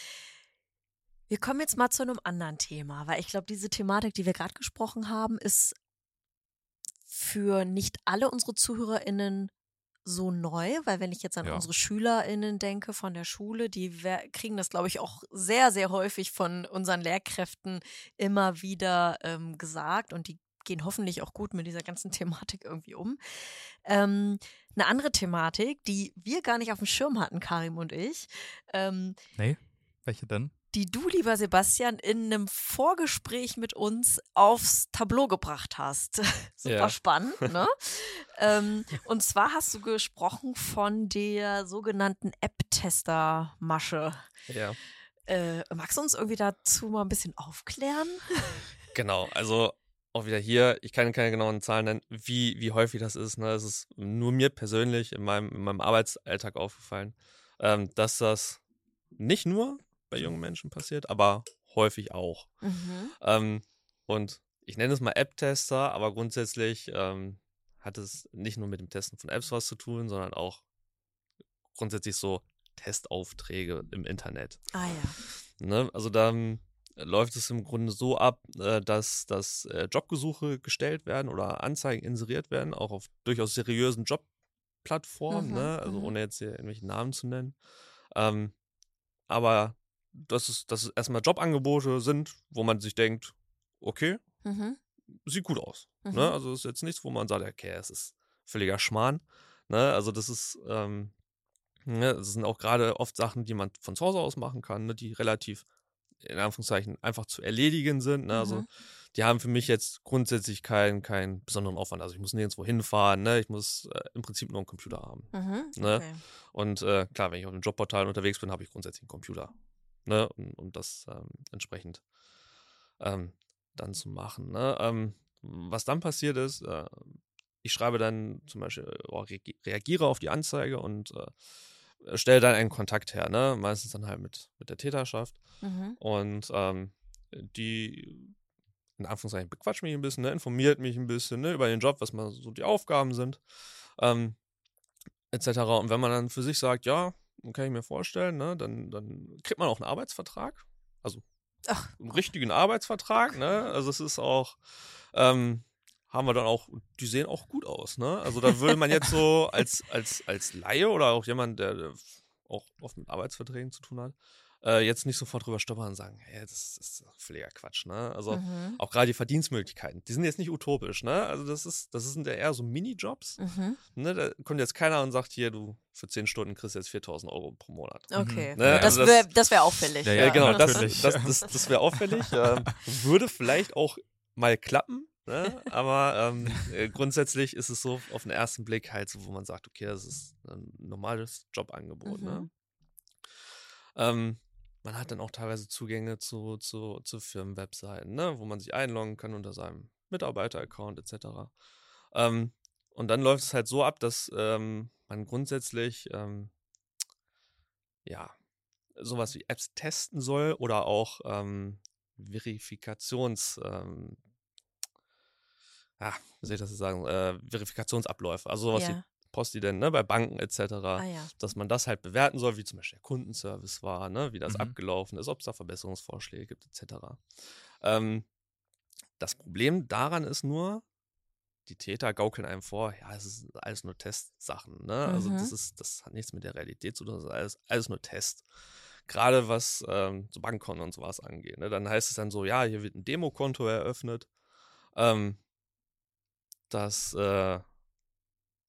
Wir kommen jetzt mal zu einem anderen Thema, weil ich glaube, diese Thematik, die wir gerade gesprochen haben, ist für nicht alle unsere ZuhörerInnen so neu, weil wenn ich jetzt an Ja. unsere SchülerInnen denke von der Schule, die wer- kriegen das, glaube ich, auch sehr, sehr häufig von unseren Lehrkräften immer wieder ähm, gesagt und die gehen hoffentlich auch gut mit dieser ganzen Thematik irgendwie um. Ähm, eine andere Thematik, die wir gar nicht auf dem Schirm hatten, Karim und ich, ähm, Nee? Welche denn? die du, lieber Sebastian, in einem Vorgespräch mit uns aufs Tableau gebracht hast. Super Ja. spannend, ne? ähm, und zwar hast du gesprochen von der sogenannten App-Tester-Masche. Ja. Äh, magst du uns irgendwie dazu mal ein bisschen aufklären? Genau, also auch wieder hier, ich kann keine genauen Zahlen nennen, wie, wie häufig das ist. Ne? Es ist nur mir persönlich in meinem, in meinem Arbeitsalltag aufgefallen, ähm, dass das nicht nur bei jungen Menschen passiert, aber häufig auch. Mhm. Ähm, und ich nenne es mal App-Tester, aber grundsätzlich ähm, hat es nicht nur mit dem Testen von Apps was zu tun, sondern auch grundsätzlich so Testaufträge im Internet. Ah ja. Ne? Also dann läuft es im Grunde so ab, äh, dass, dass äh, Jobgesuche gestellt werden oder Anzeigen inseriert werden, auch auf durchaus seriösen Jobplattformen, Mhm, ne? Also mhm. ohne jetzt hier irgendwelche Namen zu nennen. Ähm, aber dass es, dass es erstmal Jobangebote sind, wo man sich denkt, okay, Mhm. sieht gut aus. Mhm. Ne? Also ist jetzt nichts, wo man sagt, okay, es ist völliger Schmarrn. Ne? Also das ist, ähm, ne, das sind auch gerade oft Sachen, die man von zu Hause aus machen kann, ne? Die relativ in Anführungszeichen einfach zu erledigen sind. Ne? Also Mhm. die haben für mich jetzt grundsätzlich keinen keinen besonderen Aufwand. Also ich muss nirgendwo hinfahren, ne? Ich muss äh, im Prinzip nur einen Computer haben. Mhm. Ne? Okay. Und äh, klar, wenn ich auf einem Jobportal unterwegs bin, habe ich grundsätzlich einen Computer. Ne? Um, um das ähm, entsprechend ähm, dann zu machen. Ne? Ähm, was dann passiert ist, äh, ich schreibe dann zum Beispiel, oh, reagi- reagiere auf die Anzeige und äh, stelle dann einen Kontakt her, ne? Meistens dann halt mit, mit der Täterschaft. Mhm. Und ähm, die, in Anführungszeichen, bequatscht mich ein bisschen, ne? Informiert mich ein bisschen, ne? Über den Job, was mal so die Aufgaben sind, ähm, et cetera. Und wenn man dann für sich sagt, ja, kann ich mir vorstellen, ne? Dann, dann kriegt man auch einen Arbeitsvertrag. Also Ach, einen richtigen Arbeitsvertrag, ne? Also es ist auch, ähm, haben wir dann auch, die sehen auch gut aus, ne? Also da würde man jetzt so als, als, als Laie oder auch jemand, der, der auch oft mit Arbeitsverträgen zu tun hat, äh, jetzt nicht sofort drüber stolpern und sagen, hey, das, das ist völliger Quatsch, ne? Also Mhm. auch gerade die Verdienstmöglichkeiten, die sind jetzt nicht utopisch, ne? Also das ist, das sind ja eher so Minijobs, Mhm. ne? Da kommt jetzt keiner und sagt, hier, du, für zehn Stunden kriegst du jetzt viertausend Euro pro Monat. Okay. Ne, Das also das- wäre das wär auffällig. Ja, Ja, ja, genau, das, natürlich. das, das, das wäre auffällig. ähm, würde vielleicht auch mal klappen, ne? Aber ähm, äh, grundsätzlich ist es so auf den ersten Blick halt so, wo man sagt, okay, das ist ein normales Jobangebot. Mhm. Ne? Ähm, man hat dann auch teilweise Zugänge zu, zu, zu Firmenwebseiten, ne? Wo man sich einloggen kann unter seinem Mitarbeiter-Account et cetera. Ähm, und dann läuft es halt so ab, dass ähm, man grundsätzlich ähm, ja sowas wie Apps testen soll oder auch ähm, Verifikations, ähm, ja, wie soll ich das jetzt sagen, äh, Verifikationsabläufe, also sowas wie Ja. Postident, ne, bei Banken et cetera, Ah ja. dass man das halt bewerten soll, wie zum Beispiel der Kundenservice war, ne, wie das Mhm. abgelaufen ist, ob es da Verbesserungsvorschläge gibt et cetera. Ähm, das Problem daran ist nur, die Täter gaukeln einem vor, ja, es ist alles nur Testsachen, ne? Also Mhm. das ist, das hat nichts mit der Realität zu tun, das ist alles, alles nur Test. Gerade was ähm, so Bankkonten und sowas angeht. Ne? Dann heißt es dann so, ja, hier wird ein Demokonto eröffnet. Ähm, das äh,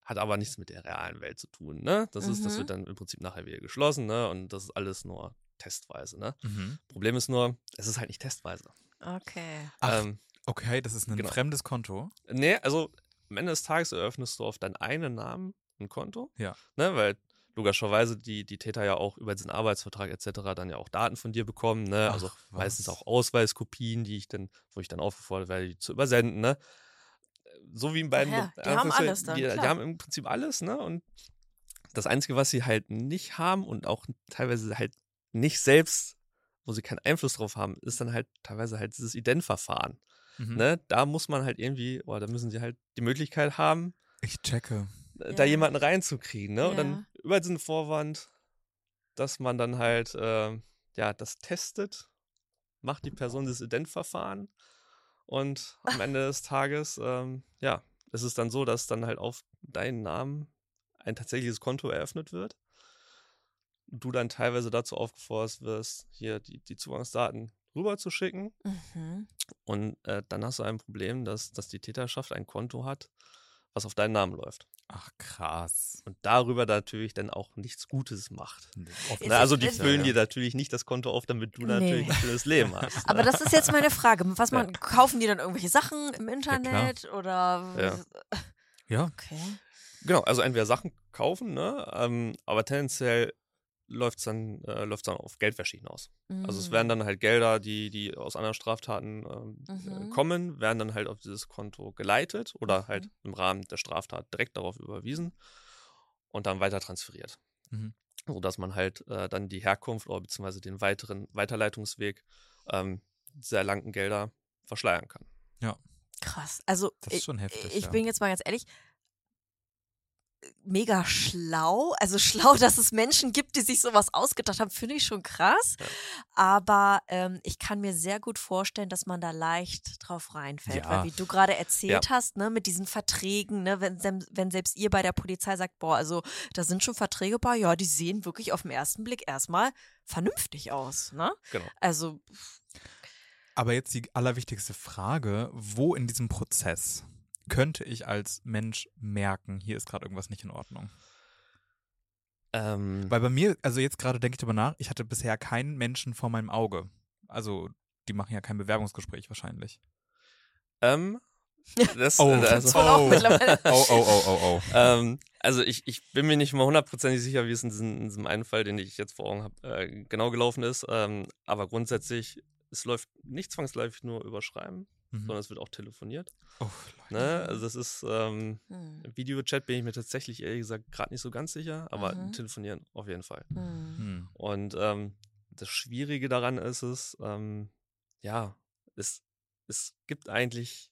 hat aber nichts mit der realen Welt zu tun, ne? Das ist, das Mhm. wird dann im Prinzip nachher wieder geschlossen, ne? Und das ist alles nur testweise, ne? Mhm. Problem ist nur, es ist halt nicht testweise. Okay. Ach, Ähm, okay, das ist ein genau. fremdes Konto. nee, also am Ende des Tages eröffnest du auf deinen eigenen Namen ein Konto, Ja. ne? Weil logischerweise die, die Täter ja auch über diesen Arbeitsvertrag et cetera dann ja auch Daten von dir bekommen, ne? Ach, Also was? meistens auch Ausweiskopien, die ich dann, wo ich dann aufgefordert werde, die zu übersenden, ne? So wie bei Ach ja, die haben alles dann, die, die klar. haben im Prinzip alles, ne? Und das Einzige, was sie halt nicht haben und auch teilweise halt nicht selbst, wo sie keinen Einfluss drauf haben, ist dann halt teilweise halt dieses Identverfahren. Mhm. Ne? Da muss man halt irgendwie, oder da müssen sie halt die Möglichkeit haben, Ich checke. äh, da Ja. jemanden reinzukriegen. Ne? Und Ja. dann über diesen Vorwand, dass man dann halt, äh, ja, das testet, macht die Person das Identverfahren und am Ende des Tages, ähm, ja, ist es dann so, dass dann halt auf deinen Namen ein tatsächliches Konto eröffnet wird. Du dann teilweise dazu aufgefordert wirst, hier die, die Zugangsdaten rüberzuschicken. Mhm. Und äh, dann hast du ein Problem, dass, dass die Täterschaft ein Konto hat, was auf deinen Namen läuft. Ach, krass. Und darüber natürlich dann auch nichts Gutes macht. Offen- Ist Na, also es- die ist- füllen dir natürlich nicht das Konto auf, damit du natürlich Nee. ein schönes Leben hast. Aber ne? das ist jetzt meine Frage. Was Ja. man, kaufen die dann irgendwelche Sachen im Internet oder? Ja. Ja. Okay. Genau, also entweder Sachen kaufen, ne? Ähm, aber tendenziell läuft es dann, äh, läuft's dann auf Geldwäsche hinaus. Also es werden dann halt Gelder, die, die aus anderen Straftaten ähm, Mhm. äh, kommen, werden dann halt auf dieses Konto geleitet oder Mhm. halt im Rahmen der Straftat direkt darauf überwiesen und dann weiter transferiert. Mhm. Sodass man halt äh, dann die Herkunft oder beziehungsweise den weiteren Weiterleitungsweg ähm, dieser erlangten Gelder verschleiern kann. Krass. Also Das ist ich, schon heftig, ich ja. bin jetzt mal ganz ehrlich, mega schlau. Also schlau, dass es Menschen gibt, die sich sowas ausgedacht haben, finde ich schon krass. Ja. Aber ähm, ich kann mir sehr gut vorstellen, dass man da leicht drauf reinfällt. Ja. Weil wie du gerade erzählt hast, ne, mit diesen Verträgen, ne, wenn, sem- wenn selbst ihr bei der Polizei sagt, boah, also da sind schon Verträge bei, ja, die sehen wirklich auf den ersten Blick erstmal vernünftig aus. Ne? Genau. Also, Aber jetzt die allerwichtigste Frage, wo in diesem Prozess könnte ich als Mensch merken, hier ist gerade irgendwas nicht in Ordnung? Ähm, Weil bei mir, also jetzt gerade denke ich darüber nach, ich hatte bisher keinen Menschen vor meinem Auge. Also die machen ja kein Bewerbungsgespräch wahrscheinlich. ähm, das, Oh. also, gibt's wohl auch mittlerweile. Oh, oh, oh, oh, oh. Ähm, also ich, ich bin mir nicht mal hundertprozentig sicher, wie es in diesem, in diesem einen Fall, den ich jetzt vor Augen habe, äh, genau gelaufen ist. Ähm, aber grundsätzlich, es läuft nicht zwangsläufig nur über Schreiben, Mhm. sondern es wird auch telefoniert. Oh, Leute. Ne? Also das ist, ähm, Hm, im Videochat bin ich mir tatsächlich ehrlich gesagt gerade nicht so ganz sicher, aber Mhm. telefonieren auf jeden Fall. hm. Hm. Und ähm, das Schwierige daran ist es, ähm, ja, es, es gibt eigentlich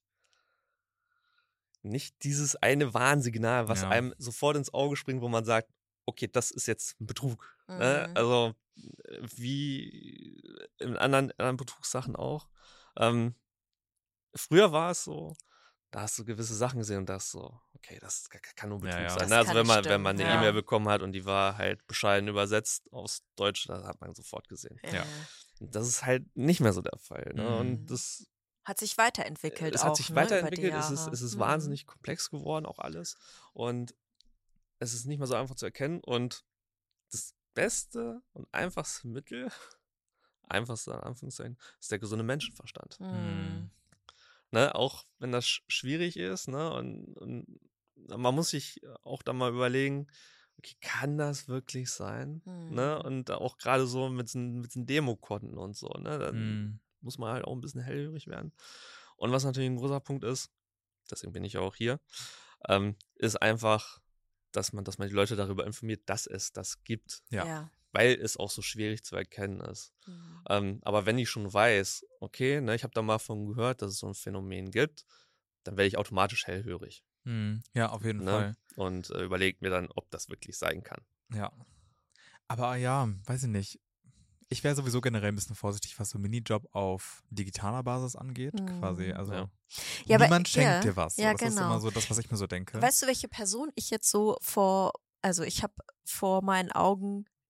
nicht dieses eine Warnsignal, was Ja. einem sofort ins Auge springt, wo man sagt, okay, das ist jetzt ein Betrug. Ne? Mhm. Also äh, wie in anderen, anderen Betrugssachen auch. Ähm, früher war es so, da hast du gewisse Sachen gesehen und das so, okay, das ka- kann nur Ja, Betrug ja. sein. Das Ne? Also kann wenn nicht man, wenn man eine stimmen, ja. E-Mail bekommen hat und die war halt bescheiden übersetzt aus Deutsch, das hat man sofort gesehen. Ja. Und das ist halt nicht mehr so der Fall. Ne? Mhm. Und das Hat sich weiterentwickelt es auch, hat sich ne, weiterentwickelt, über die es ist, Jahre. es ist Mhm. wahnsinnig komplex geworden, auch alles. Und es ist nicht mehr so einfach zu erkennen. Und das beste und einfachste Mittel, einfachste in Anführungszeichen, ist der gesunde Menschenverstand. Mhm. Ne? Auch wenn das sch- schwierig ist, ne? Und, und man muss sich auch da mal überlegen, okay, kann das wirklich sein? Ne? Mhm. Und auch gerade so mit diesen, mit diesen Demokonten und so, ne? Dann Hm. muss man halt auch ein bisschen hellhörig werden. Und was natürlich ein großer Punkt ist, deswegen bin ich ja auch hier, ähm, ist einfach, dass man, dass man die Leute darüber informiert, dass es das gibt, Ja. Ja. weil es auch so schwierig zu erkennen ist. Mhm. Ähm, aber wenn ich schon weiß, okay, ne, ich habe da mal von gehört, dass es so ein Phänomen gibt, dann werde ich automatisch hellhörig, Hm. Ja, auf jeden ne? Fall. Und äh, überlege mir dann, ob das wirklich sein kann. Ja. Aber ja, weiß ich nicht. Ich wäre sowieso generell ein bisschen vorsichtig, was so Minijob auf digitaler Basis angeht, Mhm. quasi. Also Ja. Ja, aber- niemand schenkt ja, dir was. So. ja, Das ist genau. immer so das, was ich mir so denke. Weißt du, welche Person ich jetzt so vor, also ich habe vor meinen Augen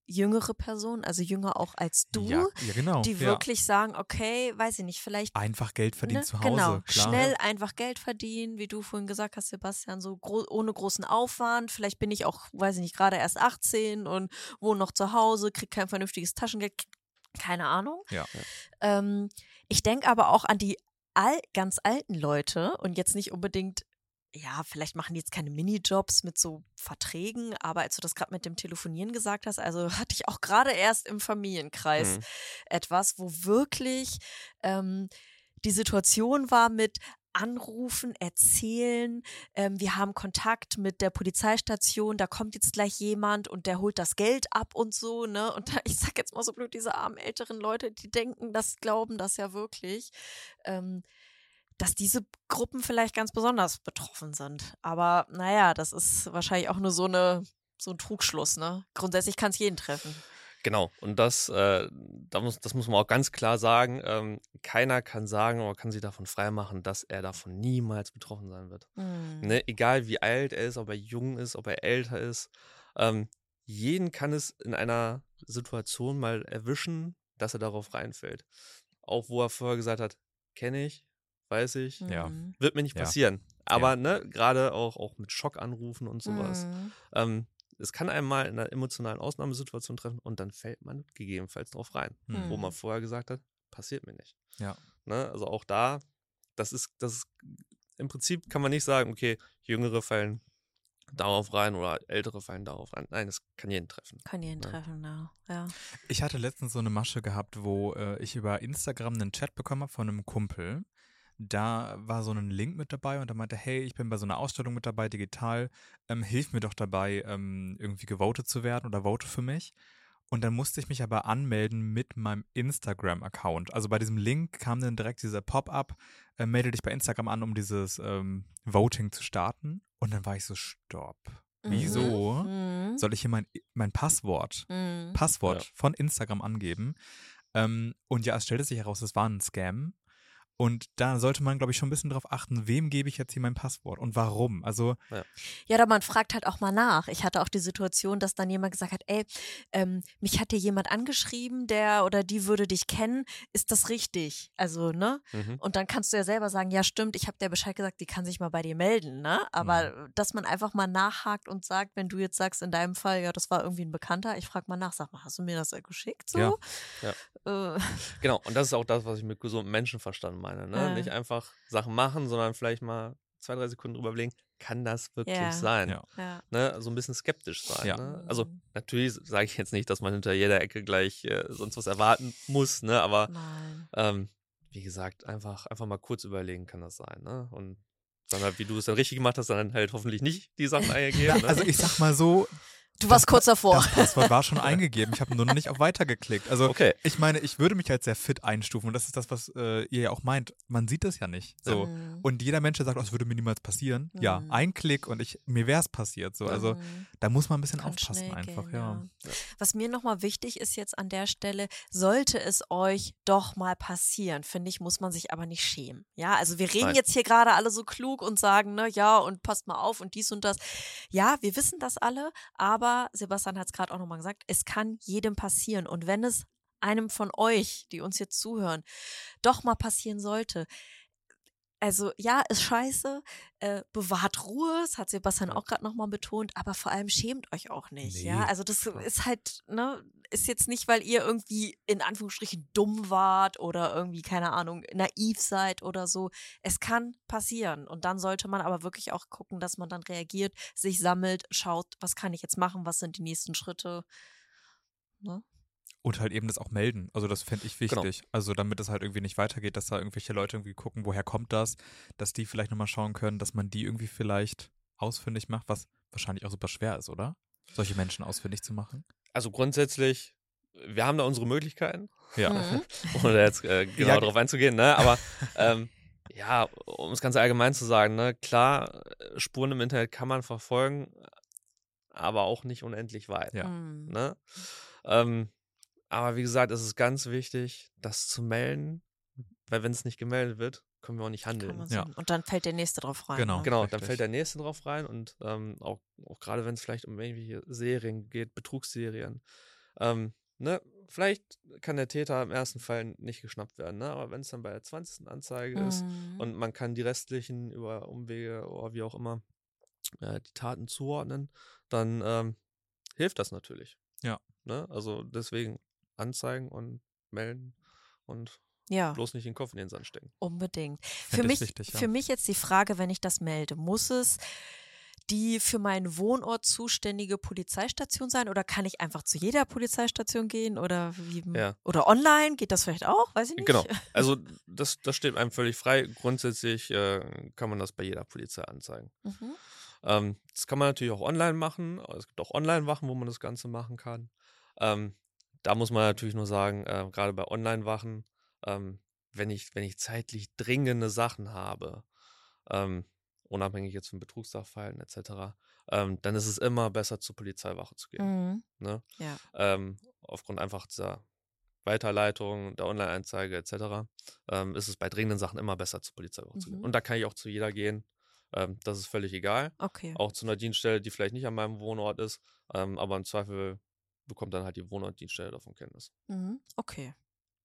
jüngere Personen, also jünger auch als du, Ja, ja genau. die ja. wirklich sagen, okay, weiß ich nicht, vielleicht einfach Geld verdienen ne? zu Hause, genau, klar. schnell einfach Geld verdienen, wie du vorhin gesagt hast, Sebastian, so gro- ohne großen Aufwand. Vielleicht bin ich auch, weiß ich nicht, gerade erst achtzehn und wohne noch zu Hause, kriege kein vernünftiges Taschengeld, keine Ahnung. Ja. Ähm, ich denke aber auch an die all, ganz alten Leute und jetzt nicht unbedingt, ja, vielleicht machen die jetzt keine Minijobs mit so Verträgen, aber als du das gerade mit dem Telefonieren gesagt hast, also hatte ich auch gerade erst im Familienkreis Mhm. etwas, wo wirklich ähm, die Situation war mit Anrufen, erzählen, ähm, wir haben Kontakt mit der Polizeistation, da kommt jetzt gleich jemand und der holt das Geld ab und so, ne? Und da, ich sag jetzt mal so blöd, diese armen älteren Leute, die denken, das glauben das ja wirklich, ähm, dass diese Gruppen vielleicht ganz besonders betroffen sind. Aber naja, das ist wahrscheinlich auch nur so eine so ein Trugschluss, ne? Grundsätzlich kann es jeden treffen. Genau, und das, äh, da muss, das muss man auch ganz klar sagen, ähm, keiner kann sagen oder kann sich davon freimachen, dass er davon niemals betroffen sein wird. Hm. Ne? Egal wie alt er ist, ob er jung ist, ob er älter ist, ähm, jeden kann es in einer Situation mal erwischen, dass er darauf reinfällt. Auch wo er vorher gesagt hat, kenne ich, weiß ich, Ja. Hm. wird mir nicht Ja. passieren. Aber Ja. ne, gerade auch, auch mit Schockanrufen und sowas. Hm. Ähm, es kann einem mal in einer emotionalen Ausnahmesituation treffen und dann fällt man gegebenenfalls drauf rein, Hm. wo man vorher gesagt hat, passiert mir nicht. Ja. Ne? Also auch da, das ist, das ist, im Prinzip kann man nicht sagen, okay, Jüngere fallen darauf rein oder Ältere fallen darauf rein. Nein, das kann jeden treffen. Kann jeden Ja. treffen, ja. ja. Ich hatte letztens so eine Masche gehabt, wo äh, ich über Instagram einen Chat bekommen habe von einem Kumpel. Da war so ein Link mit dabei und er meinte, hey, ich bin bei so einer Ausstellung mit dabei, digital, ähm, hilf mir doch dabei, ähm, irgendwie gewotet zu werden oder vote für mich. Und dann musste ich mich aber anmelden mit meinem Instagram-Account. Also bei diesem Link kam dann direkt dieser Pop-up, äh, melde dich bei Instagram an, um dieses ähm, Voting zu starten. Und dann war ich so, stopp. Wieso Mhm. soll ich hier mein, mein Passwort, Mhm. Passwort Ja. von Instagram angeben? Ähm, und ja, es stellte sich heraus, es war ein Scam. Und da sollte man, glaube ich, schon ein bisschen drauf achten, wem gebe ich jetzt hier mein Passwort und warum. Also, Ja, aber man fragt halt auch mal nach. Ich hatte auch die Situation, dass dann jemand gesagt hat, ey, ähm, mich hat dir jemand angeschrieben, der oder die würde dich kennen. Ist das richtig? Also, ne? Mhm. Und dann kannst du ja selber sagen, ja stimmt, ich habe der Bescheid gesagt, die kann sich mal bei dir melden, ne? Aber dass man einfach mal nachhakt und sagt, wenn du jetzt sagst, in deinem Fall, ja, das war irgendwie ein Bekannter, ich frage mal nach, sag mal, hast du mir das geschickt? So? Ja. Äh, Genau, und das ist auch das, was ich mit gesundem Menschenverstand meine. Ne? Ja. Nicht einfach Sachen machen, sondern vielleicht mal zwei, drei Sekunden drüber überlegen, kann das wirklich Ja. sein? Ja. ja. Ne? So ein bisschen skeptisch sein. Ja. Ne? Also Mhm. natürlich sage ich jetzt nicht, dass man hinter jeder Ecke gleich äh, sonst was erwarten muss, ne? Aber Nein. ähm, wie gesagt, einfach, einfach mal kurz überlegen, kann das sein. Ne? Und dann halt, wie du es dann richtig gemacht hast, dann halt hoffentlich nicht die Sachen eingegeben. Ne? also ich sag mal so, Du warst kurz davor. das Passwort war schon eingegeben. Ich habe nur noch nicht auf Weiter geklickt. Also Okay. ich meine, ich würde mich als sehr fit einstufen und das ist das, was äh, ihr ja auch meint. Man sieht das ja nicht. So. Mhm. Und jeder Mensch, der sagt, oh, das würde mir niemals passieren. Ja, Mhm. ein Klick und ich, mir wäre es passiert. So. Also Mhm. da muss man ein bisschen Kann aufpassen schnell einfach. gehen, ja. Ja. Was mir nochmal wichtig ist jetzt an der Stelle, sollte es euch doch mal passieren, finde ich, muss man sich aber nicht schämen. Ja, also wir reden Nein. jetzt hier gerade alle so klug und sagen, ne, ja, und passt mal auf und dies und das. Ja, wir wissen das alle, aber Sebastian hat es gerade auch nochmal gesagt, es kann jedem passieren. Und wenn es einem von euch, die uns jetzt zuhören, doch mal passieren sollte, also ja, ist scheiße, äh, bewahrt Ruhe, das hat Sebastian Ja. auch gerade nochmal betont, aber vor allem schämt euch auch nicht, Nee, ja, also das klar. ist halt, ne, ist jetzt nicht, weil ihr irgendwie in Anführungsstrichen dumm wart oder irgendwie, keine Ahnung, naiv seid oder so, es kann passieren und dann sollte man aber wirklich auch gucken, dass man dann reagiert, sich sammelt, schaut, was kann ich jetzt machen, was sind die nächsten Schritte, ne? Und halt eben das auch melden. Also das fände ich Genau. wichtig. Also damit es halt irgendwie nicht weitergeht, dass da irgendwelche Leute irgendwie gucken, woher kommt das, dass die vielleicht nochmal schauen können, dass man die irgendwie vielleicht ausfindig macht, was wahrscheinlich auch super schwer ist, oder? Solche Menschen ausfindig zu machen. Also grundsätzlich, wir haben da unsere Möglichkeiten, Ja. Mhm. ohne da jetzt äh, genau Ja. drauf einzugehen, ne? Aber ähm, ja, um es ganz allgemein zu sagen, ne, klar, äh, Spuren im Internet kann man verfolgen, aber auch nicht unendlich weit. Ja. Mhm. Ne? Ähm, aber wie gesagt, es ist ganz wichtig, das zu melden, weil wenn es nicht gemeldet wird, können wir auch nicht Kann handeln. man Ja. so. Und dann fällt der Nächste drauf rein. Genau. Ne? Genau, Richtig. dann fällt der Nächste drauf rein und ähm, auch, auch gerade wenn es vielleicht um irgendwelche Serien geht, Betrugsserien, Ähm, ne? Vielleicht kann der Täter im ersten Fall nicht geschnappt werden, ne? Aber wenn es dann bei der zwanzigsten Anzeige ist Mhm. und man kann die restlichen über Umwege oder wie auch immer äh, die Taten zuordnen, dann ähm, hilft das natürlich. Ja. Ne? Also deswegen anzeigen und melden und Ja, bloß nicht den Kopf in den Sand stecken. unbedingt. Für Fände ich mich, wichtig, ja. für mich jetzt die Frage, wenn ich das melde, muss es die für meinen Wohnort zuständige Polizeistation sein oder kann ich einfach zu jeder Polizeistation gehen oder wie, Ja. oder online? Geht das vielleicht auch? Weiß ich nicht. Genau, also das, das steht einem völlig frei. Grundsätzlich äh, kann man das bei jeder Polizei anzeigen. Mhm. Ähm, das kann man natürlich auch online machen. Es gibt auch Online-Wachen, wo man das Ganze machen kann. Ähm, da muss man natürlich nur sagen, äh, gerade bei Online-Wachen, ähm, wenn ich, wenn ich zeitlich dringende Sachen habe, ähm, unabhängig jetzt von Betrugssachverhalten et cetera, ähm, dann ist es immer besser, zur Polizeiwache zu gehen. Mhm. Ne? Ja. Ähm, aufgrund einfach dieser Weiterleitung, der Online-Anzeige et cetera, ähm, ist es bei dringenden Sachen immer besser, zur Polizeiwache zu gehen. Mhm. Und da kann ich auch zu jeder gehen. Ähm, das ist völlig egal. Okay. Auch zu einer Dienststelle, die vielleicht nicht an meinem Wohnort ist, ähm, aber im Zweifel bekommt dann halt die Wohnortdienststelle davon Kenntnis. Mhm. Okay.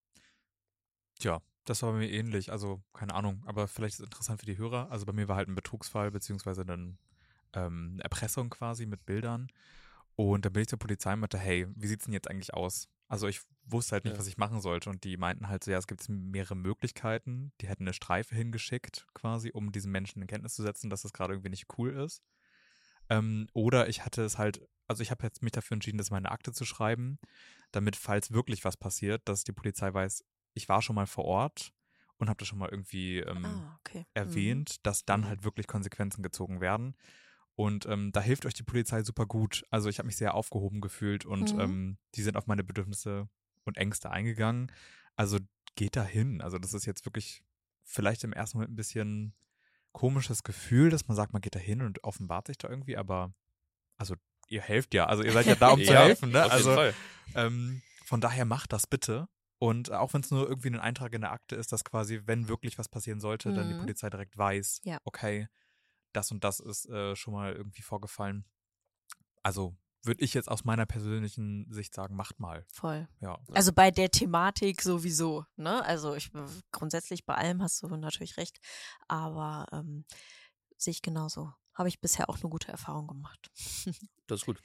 Tja, das war bei mir ähnlich. Also, keine Ahnung, aber vielleicht ist es interessant für die Hörer. Also bei mir war halt ein Betrugsfall, beziehungsweise eine ähm, Erpressung quasi mit Bildern. Und da bin ich zur Polizei und meinte, hey, wie sieht's denn jetzt eigentlich aus? Also ich wusste halt nicht, Ja. was ich machen sollte. Und die meinten halt so, ja, es gibt mehrere Möglichkeiten. Die hätten eine Streife hingeschickt, quasi, um diesen Menschen in Kenntnis zu setzen, dass das gerade irgendwie nicht cool ist. Ähm, oder ich hatte es halt, also ich habe jetzt mich dafür entschieden, das in meine Akte zu schreiben, damit, falls wirklich was passiert, dass die Polizei weiß, ich war schon mal vor Ort und habe das schon mal irgendwie ähm, Ah, okay. erwähnt, dass dann Mhm. halt wirklich Konsequenzen gezogen werden. Und ähm, da hilft euch die Polizei super gut. Also ich habe mich sehr aufgehoben gefühlt und Mhm. ähm, die sind auf meine Bedürfnisse und Ängste eingegangen. Also geht da hin. Also das ist jetzt wirklich vielleicht im ersten Moment ein bisschen komisches Gefühl, dass man sagt, man geht da hin und offenbart sich da irgendwie, aber also ihr helft ja. Also ihr seid ja da, um zu Ja, helfen, ne? auf jeden Also Fall. ähm, von daher macht das bitte. Und auch wenn es nur irgendwie ein Eintrag in der Akte ist, dass quasi, wenn wirklich was passieren sollte, dann die Mhm. Polizei direkt weiß, Ja. okay, das und das ist äh, schon mal irgendwie vorgefallen. Also würde ich jetzt aus meiner persönlichen Sicht sagen, macht mal. Voll. Ja. Also bei der Thematik sowieso, ne? Also ich grundsätzlich bei allem hast du natürlich recht, aber ähm, sehe ich genauso. Habe ich bisher auch eine gute Erfahrung gemacht. Das ist gut.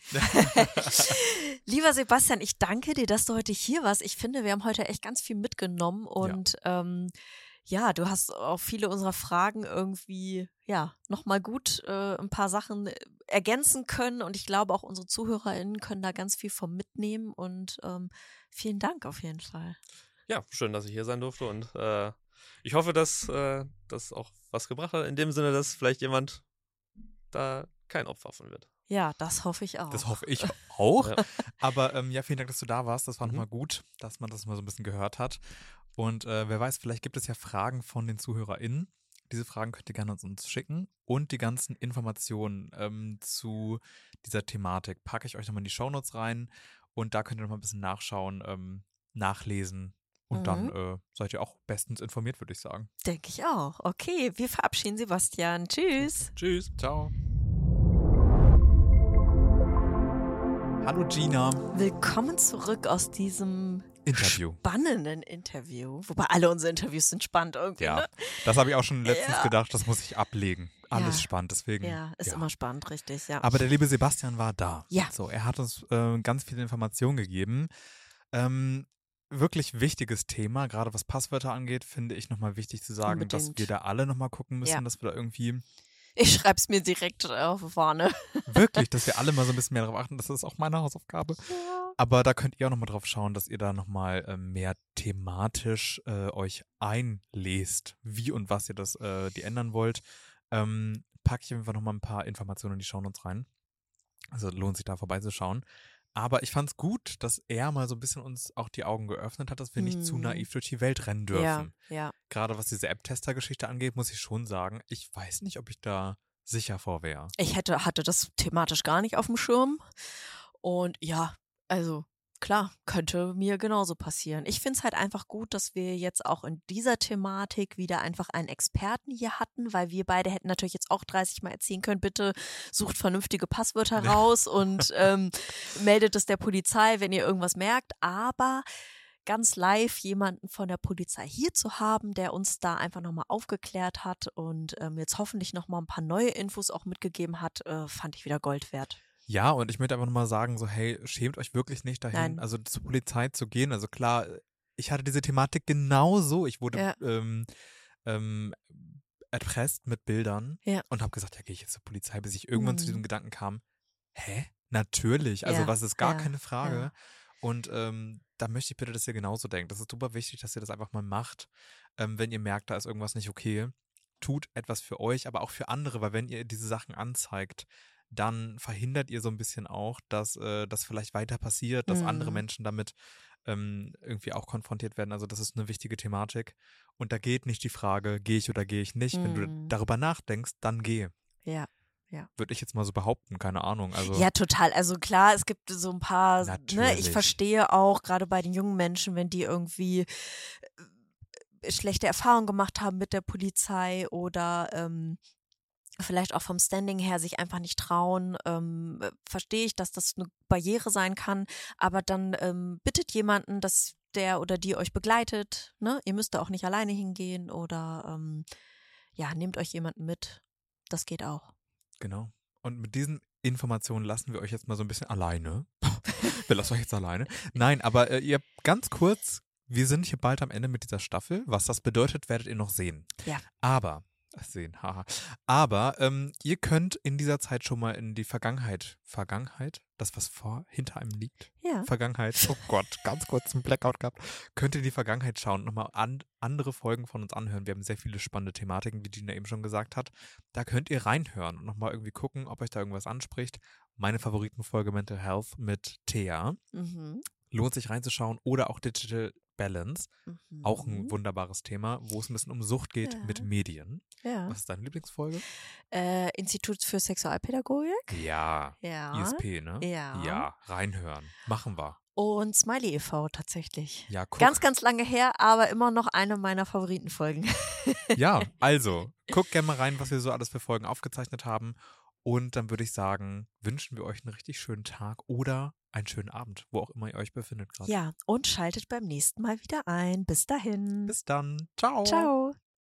Lieber Sebastian, ich danke dir, dass du heute hier warst. Ich finde, wir haben heute echt ganz viel mitgenommen und ja, ähm, ja du hast auf viele unserer Fragen irgendwie ja nochmal gut äh, ein paar Sachen ergänzen können und ich glaube auch unsere ZuhörerInnen können da ganz viel von mitnehmen und ähm, vielen Dank auf jeden Fall. Ja, schön, dass ich hier sein durfte und äh, ich hoffe, dass äh, das auch was gebracht hat, in dem Sinne, dass vielleicht jemand da kein Opfer von wird. Ja, das hoffe ich auch. Das hoffe ich auch. Ja. Aber ähm, ja, vielen Dank, dass du da warst. Das war Mhm. nochmal gut, dass man das mal so ein bisschen gehört hat. Und äh, wer weiß, vielleicht gibt es ja Fragen von den ZuhörerInnen. Diese Fragen könnt ihr gerne uns, uns schicken. Und die ganzen Informationen ähm, zu dieser Thematik packe ich euch nochmal in die Shownotes rein. Und da könnt ihr nochmal ein bisschen nachschauen, ähm, nachlesen. Und Mhm. dann äh, seid ihr auch bestens informiert, würde ich sagen. Denke ich auch. Okay, wir verabschieden Sebastian. Tschüss. Tschüss. Ciao. Hallo Gina. Willkommen zurück aus diesem Interview. spannenden Interview. Wobei alle unsere Interviews sind spannend irgendwie, Ja, ne? das habe ich auch schon letztens Ja. gedacht, das muss ich ablegen. Alles Ja. spannend, deswegen. Ja, ist immer spannend, richtig, ja. Aber der liebe Sebastian war da. Ja. So, er hat uns äh, ganz viele Informationen gegeben. Ähm, wirklich wichtiges Thema, gerade was Passwörter angeht, finde ich nochmal wichtig zu sagen, dass Unbedingt. wir da alle nochmal gucken müssen, Ja. dass wir da irgendwie, Ich schreib's mir direkt auf Fahne. wirklich, dass wir alle mal so ein bisschen mehr darauf achten, das ist auch meine Hausaufgabe. Ja. Aber da könnt ihr auch nochmal drauf schauen, dass ihr da nochmal äh, mehr thematisch äh, euch einlest, wie und was ihr das, äh, die ändern wollt. Ähm, packe ich einfach nochmal ein paar Informationen in die Shownotes rein. Also lohnt sich da vorbeizuschauen. Aber ich fand's gut, dass er mal so ein bisschen uns auch die Augen geöffnet hat, dass wir nicht zu Hm. naiv durch die Welt rennen dürfen. Ja, ja. Gerade was diese App-Tester-Geschichte angeht, muss ich schon sagen, ich weiß nicht, ob ich da sicher vor wäre. Ich hätte, hatte das thematisch gar nicht auf dem Schirm. Und ja, also Klar, könnte mir genauso passieren. Ich finde es halt einfach gut, dass wir jetzt auch in dieser Thematik wieder einfach einen Experten hier hatten, weil wir beide hätten natürlich jetzt auch dreißig Mal erzählen können, bitte sucht vernünftige Passwörter raus und ähm, meldet es der Polizei, wenn ihr irgendwas merkt. Aber ganz live jemanden von der Polizei hier zu haben, der uns da einfach nochmal aufgeklärt hat und ähm, jetzt hoffentlich nochmal ein paar neue Infos auch mitgegeben hat, äh, fand ich wieder Gold wert. Ja, und ich möchte einfach nochmal sagen, so hey, schämt euch wirklich nicht dahin, Nein. also zur Polizei zu gehen. Also klar, ich hatte diese Thematik genauso. Ich wurde Ja. ähm, ähm, erpresst mit Bildern Ja. und habe gesagt, ja, gehe ich jetzt zur Polizei, bis ich irgendwann Mhm. zu diesem Gedanken kam, hä? Natürlich, also Ja, was ist gar ja, keine Frage. ja. Und ähm, da möchte ich bitte, dass ihr genauso denkt. Das ist super wichtig, dass ihr das einfach mal macht, ähm, wenn ihr merkt, da ist irgendwas nicht okay. Tut etwas für euch, aber auch für andere, weil wenn ihr diese Sachen anzeigt, dann verhindert ihr so ein bisschen auch, dass äh, das vielleicht weiter passiert, dass andere Mhm. Menschen damit ähm, irgendwie auch konfrontiert werden. Also das ist eine wichtige Thematik. Und da geht nicht die Frage, gehe ich oder gehe ich nicht. Wenn du Mhm. darüber nachdenkst, dann geh. Ja. Würde ich jetzt mal so behaupten, keine Ahnung. Also Ja, total. Also klar, es gibt so ein paar, ne, Natürlich. ich verstehe auch, gerade bei den jungen Menschen, wenn die irgendwie äh, schlechte Erfahrungen gemacht haben mit der Polizei oder ähm, vielleicht auch vom Standing her sich einfach nicht trauen, ähm, äh, verstehe ich, dass das eine Barriere sein kann, aber dann ähm, bittet jemanden, dass der oder die euch begleitet, ne? Ihr müsst da auch nicht alleine hingehen oder ähm, ja, nehmt euch jemanden mit. Das geht auch. Genau. Und mit diesen Informationen lassen wir euch jetzt mal so ein bisschen alleine. Wir lassen euch jetzt alleine. Nein, aber äh, ihr ganz kurz, wir sind hier bald am Ende mit dieser Staffel. Was das bedeutet, werdet ihr noch sehen. Ja. Aber, sehen, haha. Aber ähm, ihr könnt in dieser Zeit schon mal in die Vergangenheit, Vergangenheit, das was vor, hinter einem liegt, Ja. Vergangenheit, oh Gott, ganz kurz einen Blackout gehabt, könnt ihr in die Vergangenheit schauen und nochmal an, andere Folgen von uns anhören. Wir haben sehr viele spannende Thematiken, wie Gina eben schon gesagt hat. Da könnt ihr reinhören und nochmal irgendwie gucken, ob euch da irgendwas anspricht. Meine Favoritenfolge Mental Health mit Thea. Mhm. Lohnt sich reinzuschauen. Oder auch Digital Balance. Mhm. Auch ein wunderbares Thema, wo es ein bisschen um Sucht geht Ja. mit Medien. Ja. Was ist deine Lieblingsfolge? Äh, Institut für Sexualpädagogik. Ja. Ja. I S P, ne? Ja. Ja, reinhören. Machen wir. Und Smiley e V tatsächlich. Ja, guck. Ganz, ganz lange her, aber immer noch eine meiner Favoritenfolgen. Ja, also, guckt gerne mal rein, was wir so alles für Folgen aufgezeichnet haben. Und dann würde ich sagen, wünschen wir euch einen richtig schönen Tag oder einen schönen Abend, wo auch immer ihr euch befindet gerade. Ja, und schaltet beim nächsten Mal wieder ein. Bis dahin. Bis dann. Ciao. Ciao.